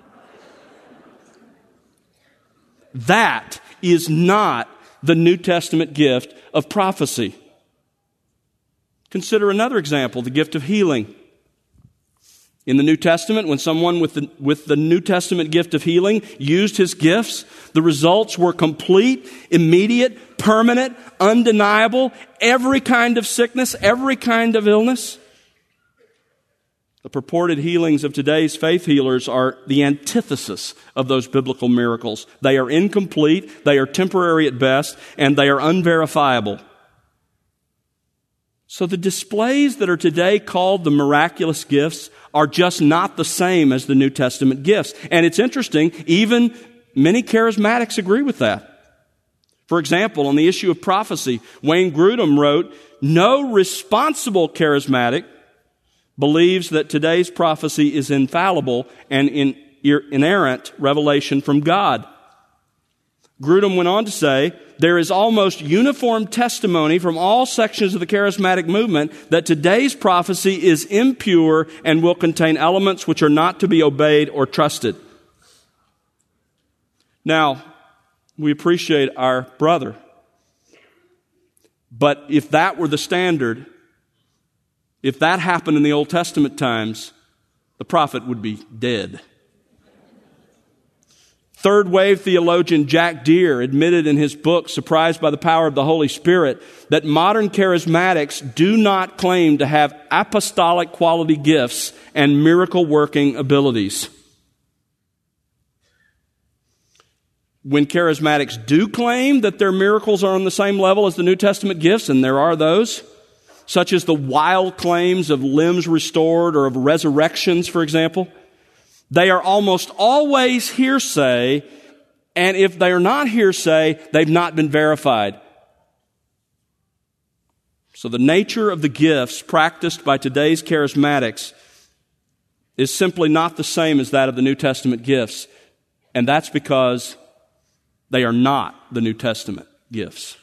That is not the New Testament gift of prophecy. Consider another example, the gift of healing. In the New Testament, when someone with the, with the New Testament gift of healing used his gifts, the results were complete, immediate, permanent, undeniable, every kind of sickness, every kind of illness. The purported healings of today's faith healers are the antithesis of those biblical miracles. They are incomplete, they are temporary at best, and they are unverifiable. So the displays that are today called the miraculous gifts are just not the same as the New Testament gifts. And it's interesting, even many charismatics agree with that. For example, on the issue of prophecy, Wayne Grudem wrote, "No responsible charismatic believes that today's prophecy is infallible and in inerrant revelation from God." Grudem went on to say, "There is almost uniform testimony from all sections of the charismatic movement that today's prophecy is impure and will contain elements which are not to be obeyed or trusted." Now, we appreciate our brother, but if that were the standard, if that happened in the Old Testament times, the prophet would be dead. Third wave theologian Jack Deere admitted in his book, Surprised by the Power of the Holy Spirit, that modern charismatics do not claim to have apostolic quality gifts and miracle working abilities. When charismatics do claim that their miracles are on the same level as the New Testament gifts, and there are those, such as the wild claims of limbs restored or of resurrections, for example, they are almost always hearsay, and if they are not hearsay, they've not been verified. So the nature of the gifts practiced by today's charismatics is simply not the same as that of the New Testament gifts, and that's because they are not the New Testament gifts.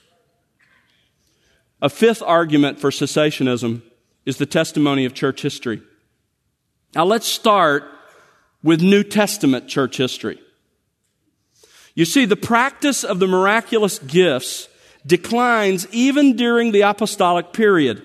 A fifth argument for cessationism is the testimony of church history. Now let's start with New Testament church history. You see, the practice of the miraculous gifts declines even during the apostolic period.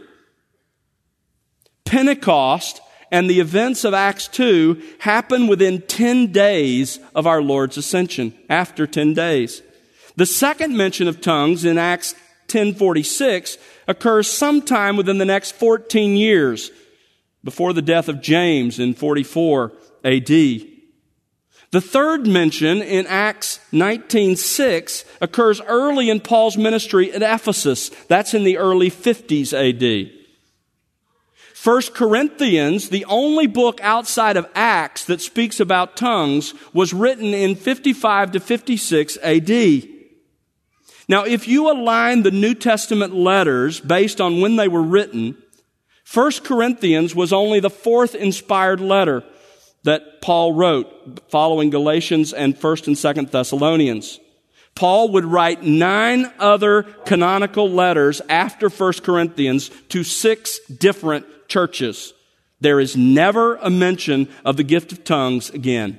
Pentecost and the events of Acts two happen within ten days of our Lord's ascension, after ten days. The second mention of tongues in Acts ten forty-six occurs sometime within the next fourteen years, before the death of James in forty-four A D. The third mention in Acts nineteen six occurs early in Paul's ministry at Ephesus. That's in the early fifties A D. First Corinthians, the only book outside of Acts that speaks about tongues, was written in fifty-five to fifty-six A D. Now, if you align the New Testament letters based on when they were written, First Corinthians was only the fourth inspired letter that Paul wrote, following Galatians and First and Second Thessalonians. Paul would write nine other canonical letters after First Corinthians to six different churches. There is never a mention of the gift of tongues again.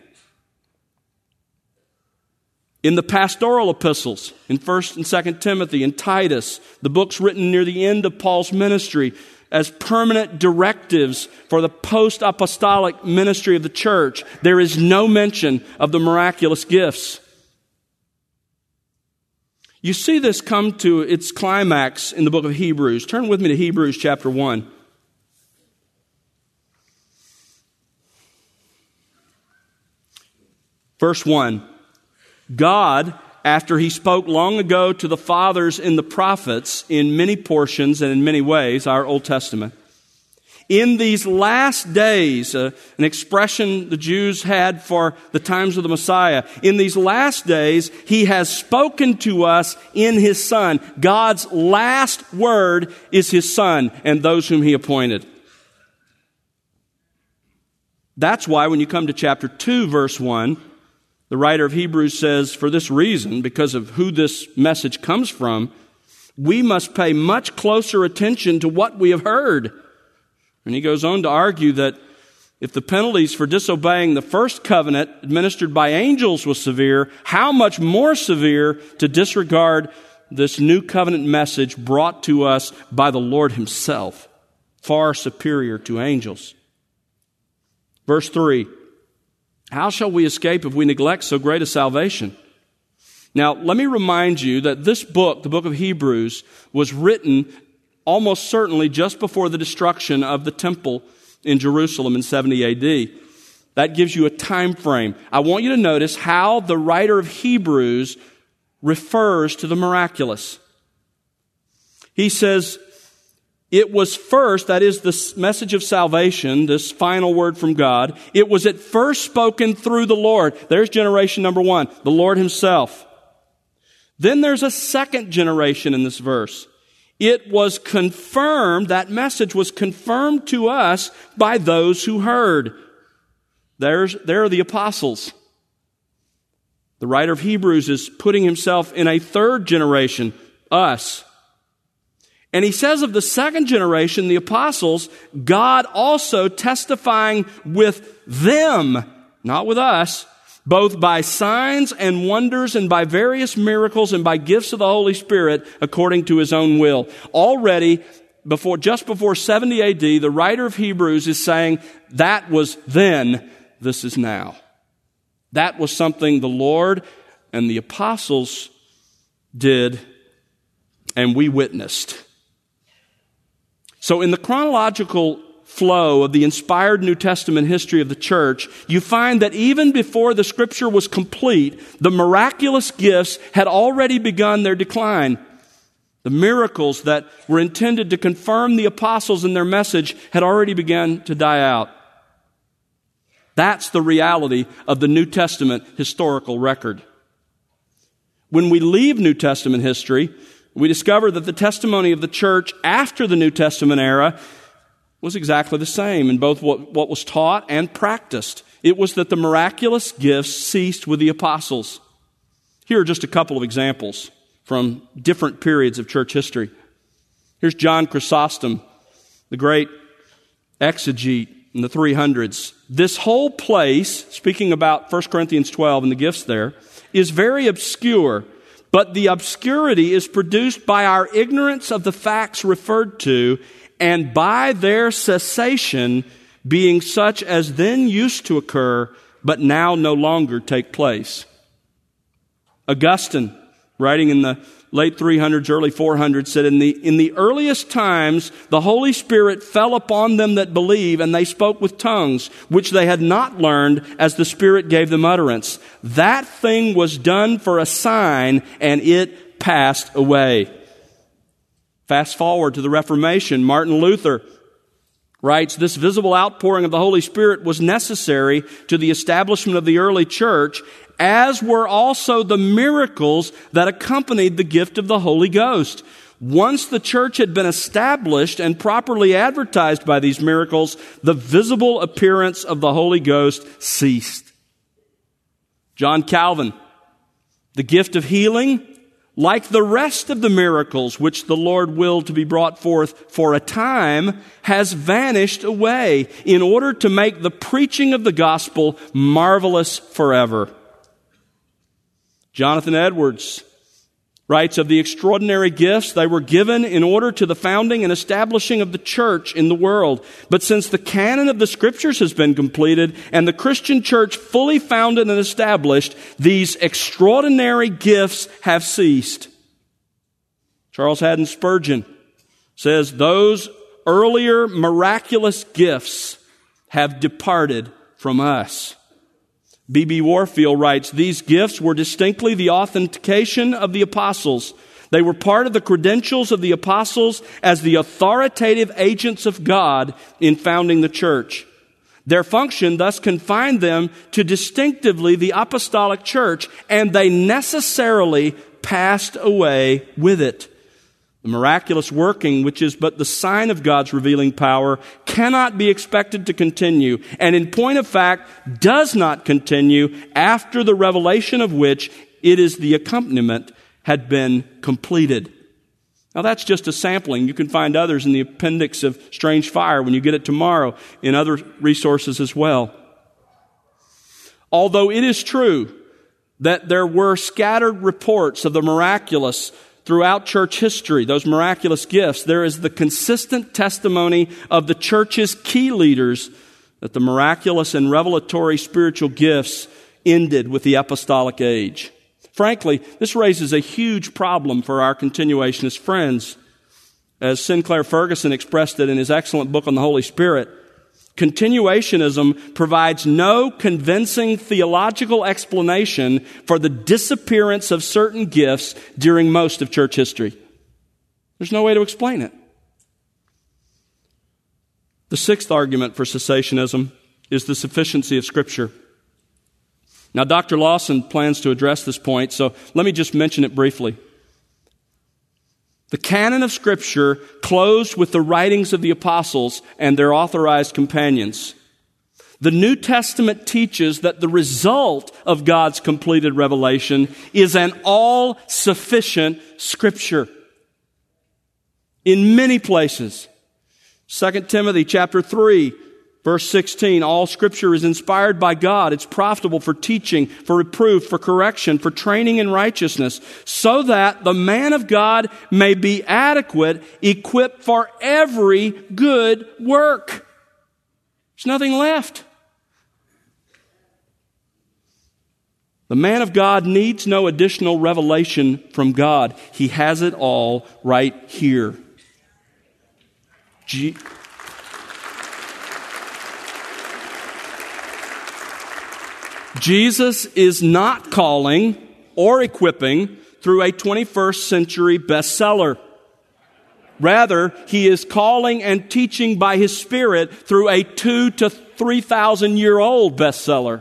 In the pastoral epistles, in First and Second Timothy and Titus, the books written near the end of Paul's ministry as permanent directives for the post-apostolic ministry of the church, there is no mention of the miraculous gifts. You see this come to its climax in the book of Hebrews. Turn with me to Hebrews chapter one. Verse one. God, after He spoke long ago to the fathers in the prophets in many portions and in many ways, our Old Testament, In these last days, uh, an expression the Jews had for the times of the Messiah, in these last days, He has spoken to us in His Son. God's last word is His Son and those whom He appointed. That's why when you come to chapter two, verse one, the writer of Hebrews says, for this reason, because of who this message comes from, we must pay much closer attention to what we have heard. And he goes on to argue that if the penalties for disobeying the first covenant administered by angels was severe, how much more severe to disregard this new covenant message brought to us by the Lord Himself, far superior to angels. Verse three, how shall we escape if we neglect so great a salvation? Now, let me remind you that this book, the book of Hebrews, was written almost certainly just before the destruction of the temple in Jerusalem in seventy A D. That gives you a time frame. I want you to notice how the writer of Hebrews refers to the miraculous. He says, it was first, that is the message of salvation, this final word from God, it was at first spoken through the Lord. There's generation number one, the Lord Himself. Then there's a second generation in this verse. It was confirmed, that message was confirmed to us by those who heard. There's, there are the apostles. The writer of Hebrews is putting himself in a third generation, us. And he says of the second generation, the apostles, God also testifying with them, not with us, both by signs and wonders and by various miracles and by gifts of the Holy Spirit according to His own will. Already, before, just before seventy A D, the writer of Hebrews is saying, that was then, this is now. That was something the Lord and the apostles did, and we witnessed. So in the chronological flow of the inspired New Testament history of the church, you find that even before the Scripture was complete, the miraculous gifts had already begun their decline. The miracles that were intended to confirm the apostles in their message had already begun to die out. That's the reality of the New Testament historical record. When we leave New Testament history, we discover that the testimony of the church after the New Testament era was exactly the same in both what, what was taught and practiced. It was that the miraculous gifts ceased with the apostles. Here are just a couple of examples from different periods of church history. Here's John Chrysostom, the great exegete in the three hundreds. This whole place, speaking about First Corinthians twelve and the gifts there, is very obscure, but the obscurity is produced by our ignorance of the facts referred to and by their cessation being such as then used to occur, but now no longer take place. Augustine, writing in the late three hundreds, early four hundreds, said, in the, in the earliest times, the Holy Spirit fell upon them that believe, and they spoke with tongues, which they had not learned as the Spirit gave them utterance. That thing was done for a sign, and it passed away. Fast forward to the Reformation. Martin Luther writes, this visible outpouring of the Holy Spirit was necessary to the establishment of the early church, as were also the miracles that accompanied the gift of the Holy Ghost. Once the church had been established and properly advertised by these miracles, the visible appearance of the Holy Ghost ceased. John Calvin, the gift of healing, like the rest of the miracles which the Lord willed to be brought forth for a time, has vanished away in order to make the preaching of the gospel marvelous forever. Jonathan Edwards writes of the extraordinary gifts they were given in order to the founding and establishing of the church in the world. But since the canon of the Scriptures has been completed and the Christian church fully founded and established, these extraordinary gifts have ceased. Charles Haddon Spurgeon says, those earlier miraculous gifts have departed from us. B B Warfield writes, these gifts were distinctly the authentication of the apostles. They were part of the credentials of the apostles as the authoritative agents of God in founding the church. Their function thus confined them to distinctively the apostolic church, and they necessarily passed away with it. The miraculous working, which is but the sign of God's revealing power, cannot be expected to continue, and in point of fact, does not continue after the revelation of which it is the accompaniment had been completed. Now that's just a sampling. You can find others in the appendix of Strange Fire when you get it tomorrow, in other resources as well. Although it is true that there were scattered reports of the miraculous throughout church history, those miraculous gifts, there is the consistent testimony of the church's key leaders that the miraculous and revelatory spiritual gifts ended with the apostolic age. Frankly, this raises a huge problem for our continuationist friends. As Sinclair Ferguson expressed it in his excellent book on the Holy Spirit, continuationism provides no convincing theological explanation for the disappearance of certain gifts during most of church history. There's no way to explain it. The sixth argument for cessationism is the sufficiency of Scripture. Now, Doctor Lawson plans to address this point, so let me just mention it briefly. The canon of Scripture closed with the writings of the apostles and their authorized companions. The New Testament teaches that the result of God's completed revelation is an all-sufficient Scripture. In many places, Second Timothy chapter three, verse sixteen, all Scripture is inspired by God. It's profitable for teaching, for reproof, for correction, for training in righteousness, so that the man of God may be adequate, equipped for every good work. There's nothing left. The man of God needs no additional revelation from God. He has it all right here. G- Jesus is not calling or equipping through a twenty-first century bestseller. Rather, He is calling and teaching by His Spirit through a two to three thousand year old bestseller.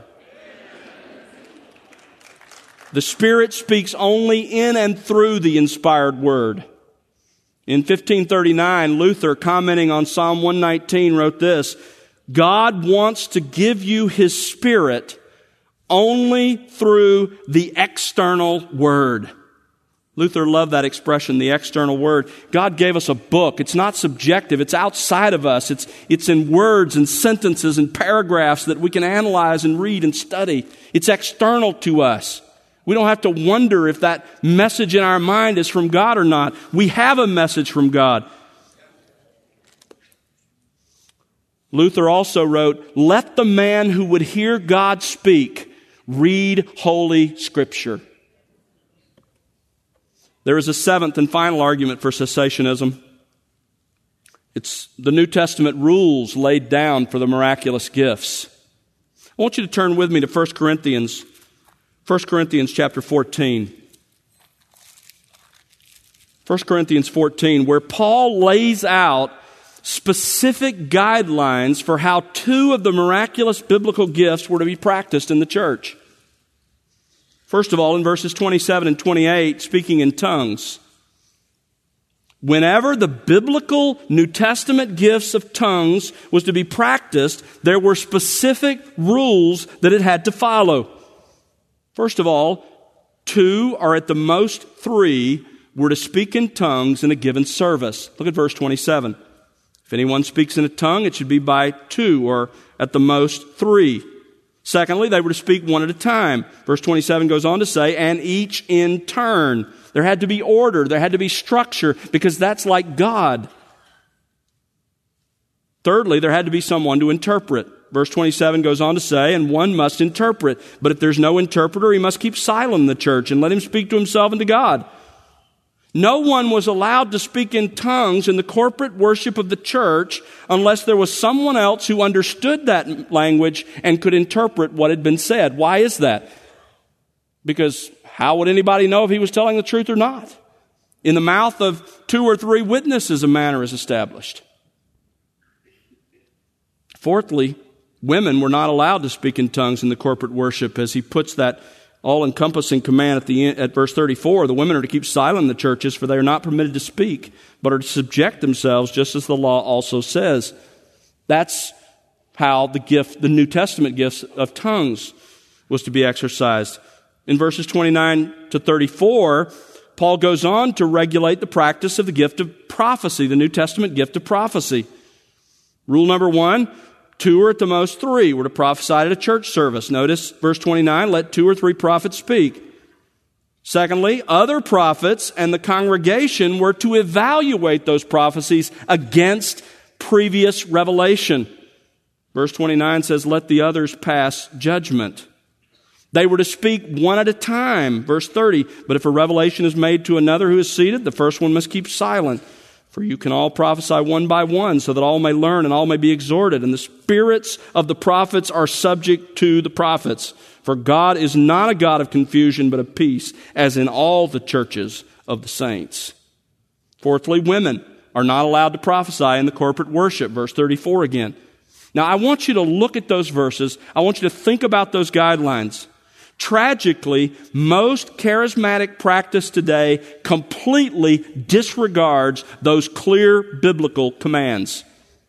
The Spirit speaks only in and through the inspired Word. In fifteen thirty-nine, Luther, commenting on Psalm one nineteen, wrote this: God wants to give you His Spirit only through the external Word. Luther loved that expression, the external Word. God gave us a book. It's not subjective. It's outside of us. It's, it's in words and sentences and paragraphs that we can analyze and read and study. It's external to us. We don't have to wonder if that message in our mind is from God or not. We have a message from God. Luther also wrote, let the man who would hear God speak read Holy Scripture. There is a seventh and final argument for cessationism. It's the New Testament rules laid down for the miraculous gifts. I want you to turn with me to First Corinthians, First Corinthians chapter fourteen. First Corinthians fourteen, where Paul lays out specific guidelines for how two of the miraculous biblical gifts were to be practiced in the church. First of all, in verses twenty-seven and twenty-eight, speaking in tongues. Whenever the biblical New Testament gifts of tongues was to be practiced, there were specific rules that it had to follow. First of all, two or at the most three were to speak in tongues in a given service. Look at verse twenty-seven. If anyone speaks in a tongue, it should be by two or at the most three. Secondly, they were to speak one at a time. Verse twenty-seven goes on to say, and each in turn. There had to be order. There had to be structure, because that's like God. Thirdly, there had to be someone to interpret. Verse twenty-seven goes on to say, and one must interpret. But if there's no interpreter, he must keep silent in the church and let him speak to himself and to God. No one was allowed to speak in tongues in the corporate worship of the church unless there was someone else who understood that language and could interpret what had been said. Why is that? Because how would anybody know if he was telling the truth or not? In the mouth of two or three witnesses, a manner is established. Fourthly, women were not allowed to speak in tongues in the corporate worship, as he puts that all-encompassing command at the end, at verse thirty-four. The women are to keep silent in the churches, for they are not permitted to speak, but are to subject themselves, just as the law also says. That's how the gift, the New Testament gifts of tongues, was to be exercised. In verses twenty-nine to thirty-four, Paul goes on to regulate the practice of the gift of prophecy, the New Testament gift of prophecy. Rule number one, two or at the most three were to prophesy at a church service. Notice verse twenty-nine, let two or three prophets speak. Secondly, other prophets and the congregation were to evaluate those prophecies against previous revelation. Verse twenty-nine says, let the others pass judgment. They were to speak one at a time. Verse thirty, but if a revelation is made to another who is seated, the first one must keep silent. For you can all prophesy one by one, so that all may learn and all may be exhorted. And the spirits of the prophets are subject to the prophets. For God is not a God of confusion, but of peace, as in all the churches of the saints. Fourthly, women are not allowed to prophesy in the corporate worship. Verse thirty-four again. Now, I want you to look at those verses. I want you to think about those guidelines. Tragically, most charismatic practice today completely disregards those clear biblical commands.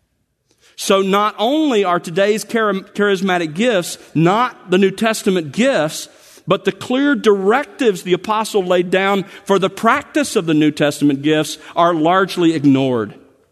So not only are today's charismatic gifts not the New Testament gifts, but the clear directives the apostle laid down for the practice of the New Testament gifts are largely ignored.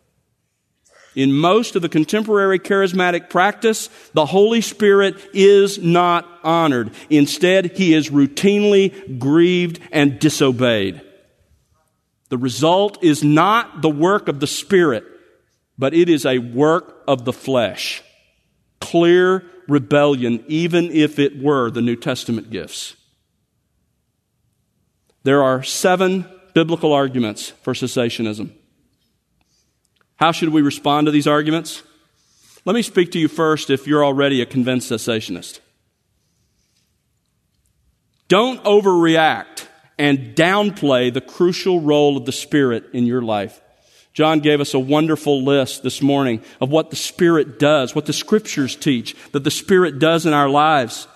In most of the contemporary charismatic practice, the Holy Spirit is not honored. Instead, He is routinely grieved and disobeyed. The result is not the work of the Spirit, but it is a work of the flesh. Clear rebellion, even if it were the New Testament gifts. There are seven biblical arguments for cessationism. How should we respond to these arguments? Let me speak to you first if you're already a convinced cessationist. Don't overreact and downplay the crucial role of the Spirit in your life. John gave us a wonderful list this morning of what the Spirit does, what the Scriptures teach, that the Spirit does in our lives.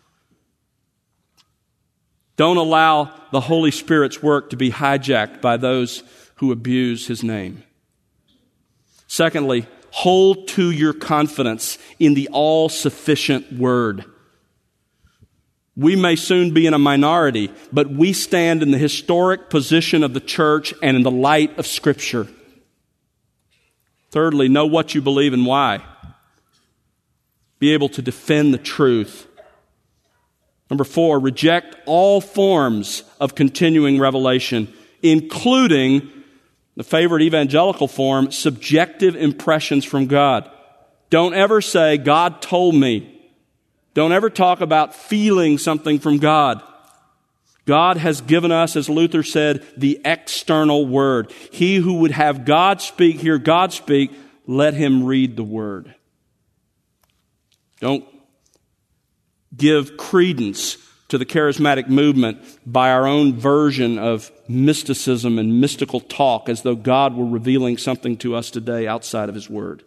Don't allow the Holy Spirit's work to be hijacked by those who abuse His name. Secondly, hold to your confidence in the all-sufficient Word. We may soon be in a minority, but we stand in the historic position of the church and in the light of Scripture. Thirdly, know what you believe and why. Be able to defend the truth. Number four, reject all forms of continuing revelation, including the favorite evangelical form, subjective impressions from God. Don't ever say, God told me. Don't ever talk about feeling something from God. God has given us, as Luther said, the external word. He who would have God speak, hear God speak, let him read the word. Don't give credence to the charismatic movement by our own version of mysticism and mystical talk as though God were revealing something to us today outside of His Word.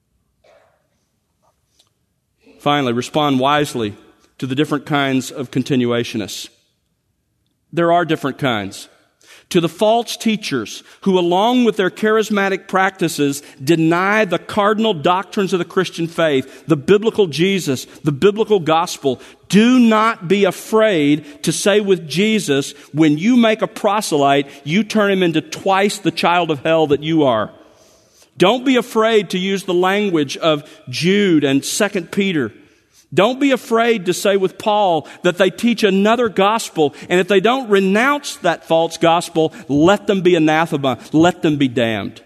Finally, respond wisely to the different kinds of continuationists. There are different kinds. To the false teachers who, along with their charismatic practices, deny the cardinal doctrines of the Christian faith, the biblical Jesus, the biblical gospel, do not be afraid to say with Jesus, when you make a proselyte, you turn him into twice the child of hell that you are. Don't be afraid to use the language of Jude and Second Peter. Don't be afraid to say with Paul that they teach another gospel, and if they don't renounce that false gospel, let them be anathema, let them be damned.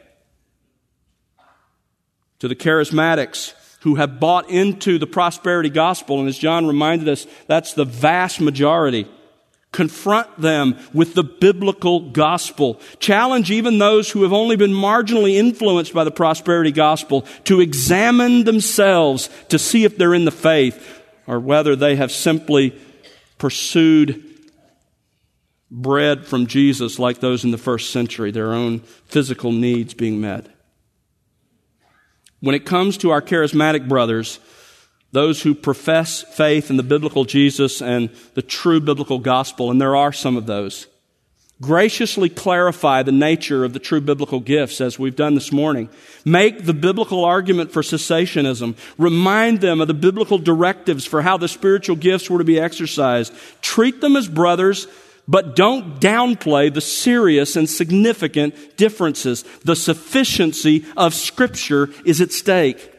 To the charismatics who have bought into the prosperity gospel, and as John reminded us, that's the vast majority, confront them with the biblical gospel. Challenge even those who have only been marginally influenced by the prosperity gospel to examine themselves to see if they're in the faith or whether they have simply pursued bread from Jesus like those in the first century, their own physical needs being met. When it comes to our charismatic brothers, those who profess faith in the biblical Jesus and the true biblical gospel, and there are some of those, graciously clarify the nature of the true biblical gifts as we've done this morning. Make the biblical argument for cessationism. Remind them of the biblical directives for how the spiritual gifts were to be exercised. Treat them as brothers, but don't downplay the serious and significant differences. The sufficiency of Scripture is at stake.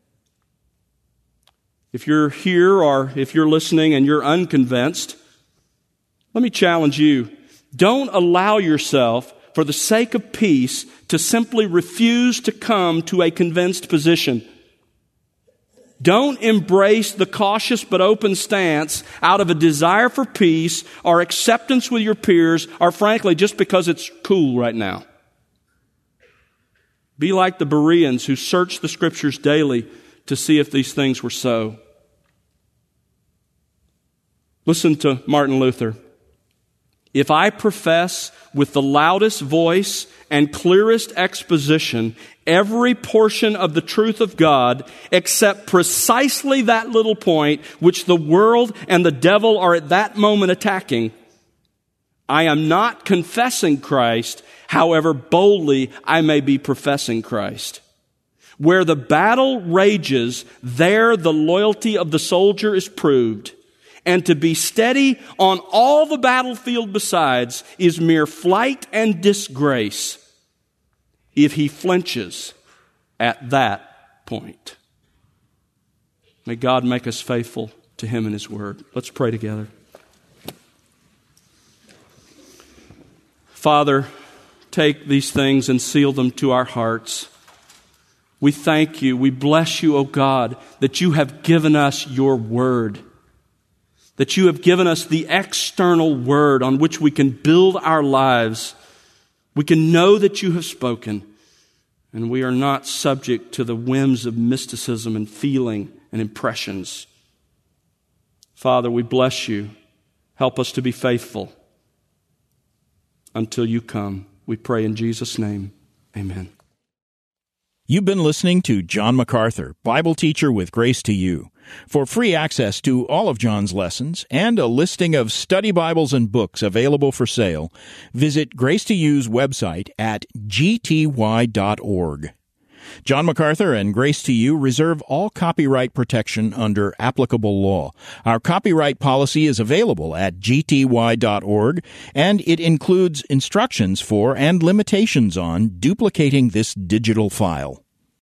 If you're here or if you're listening and you're unconvinced, let me challenge you. Don't allow yourself, for the sake of peace, to simply refuse to come to a convinced position. Don't embrace the cautious but open stance out of a desire for peace or acceptance with your peers, or frankly, just because it's cool right now. Be like the Bereans who searched the Scriptures daily to see if these things were so. Listen to Martin Luther. If I profess with the loudest voice and clearest exposition every portion of the truth of God except precisely that little point which the world and the devil are at that moment attacking, I am not confessing Christ, however boldly I may be professing Christ. Where the battle rages, there the loyalty of the soldier is proved. And to be steady on all the battlefield besides is mere flight and disgrace if he flinches at that point. May God make us faithful to Him and His Word. Let's pray together. Father, take these things and seal them to our hearts. We thank You, we bless You, O God, that You have given us Your Word. That You have given us the external word on which we can build our lives. We can know that You have spoken, and we are not subject to the whims of mysticism and feeling and impressions. Father, we bless You. Help us to be faithful until You come. We pray in Jesus' name. Amen. You've been listening to John MacArthur, Bible teacher with Grace to You. For free access to all of John's lessons and a listing of study Bibles and books available for sale, visit Grace to You's website at g t y dot org. John MacArthur and Grace to You reserve all copyright protection under applicable law. Our copyright policy is available at g t y dot org, and it includes instructions for and limitations on duplicating this digital file.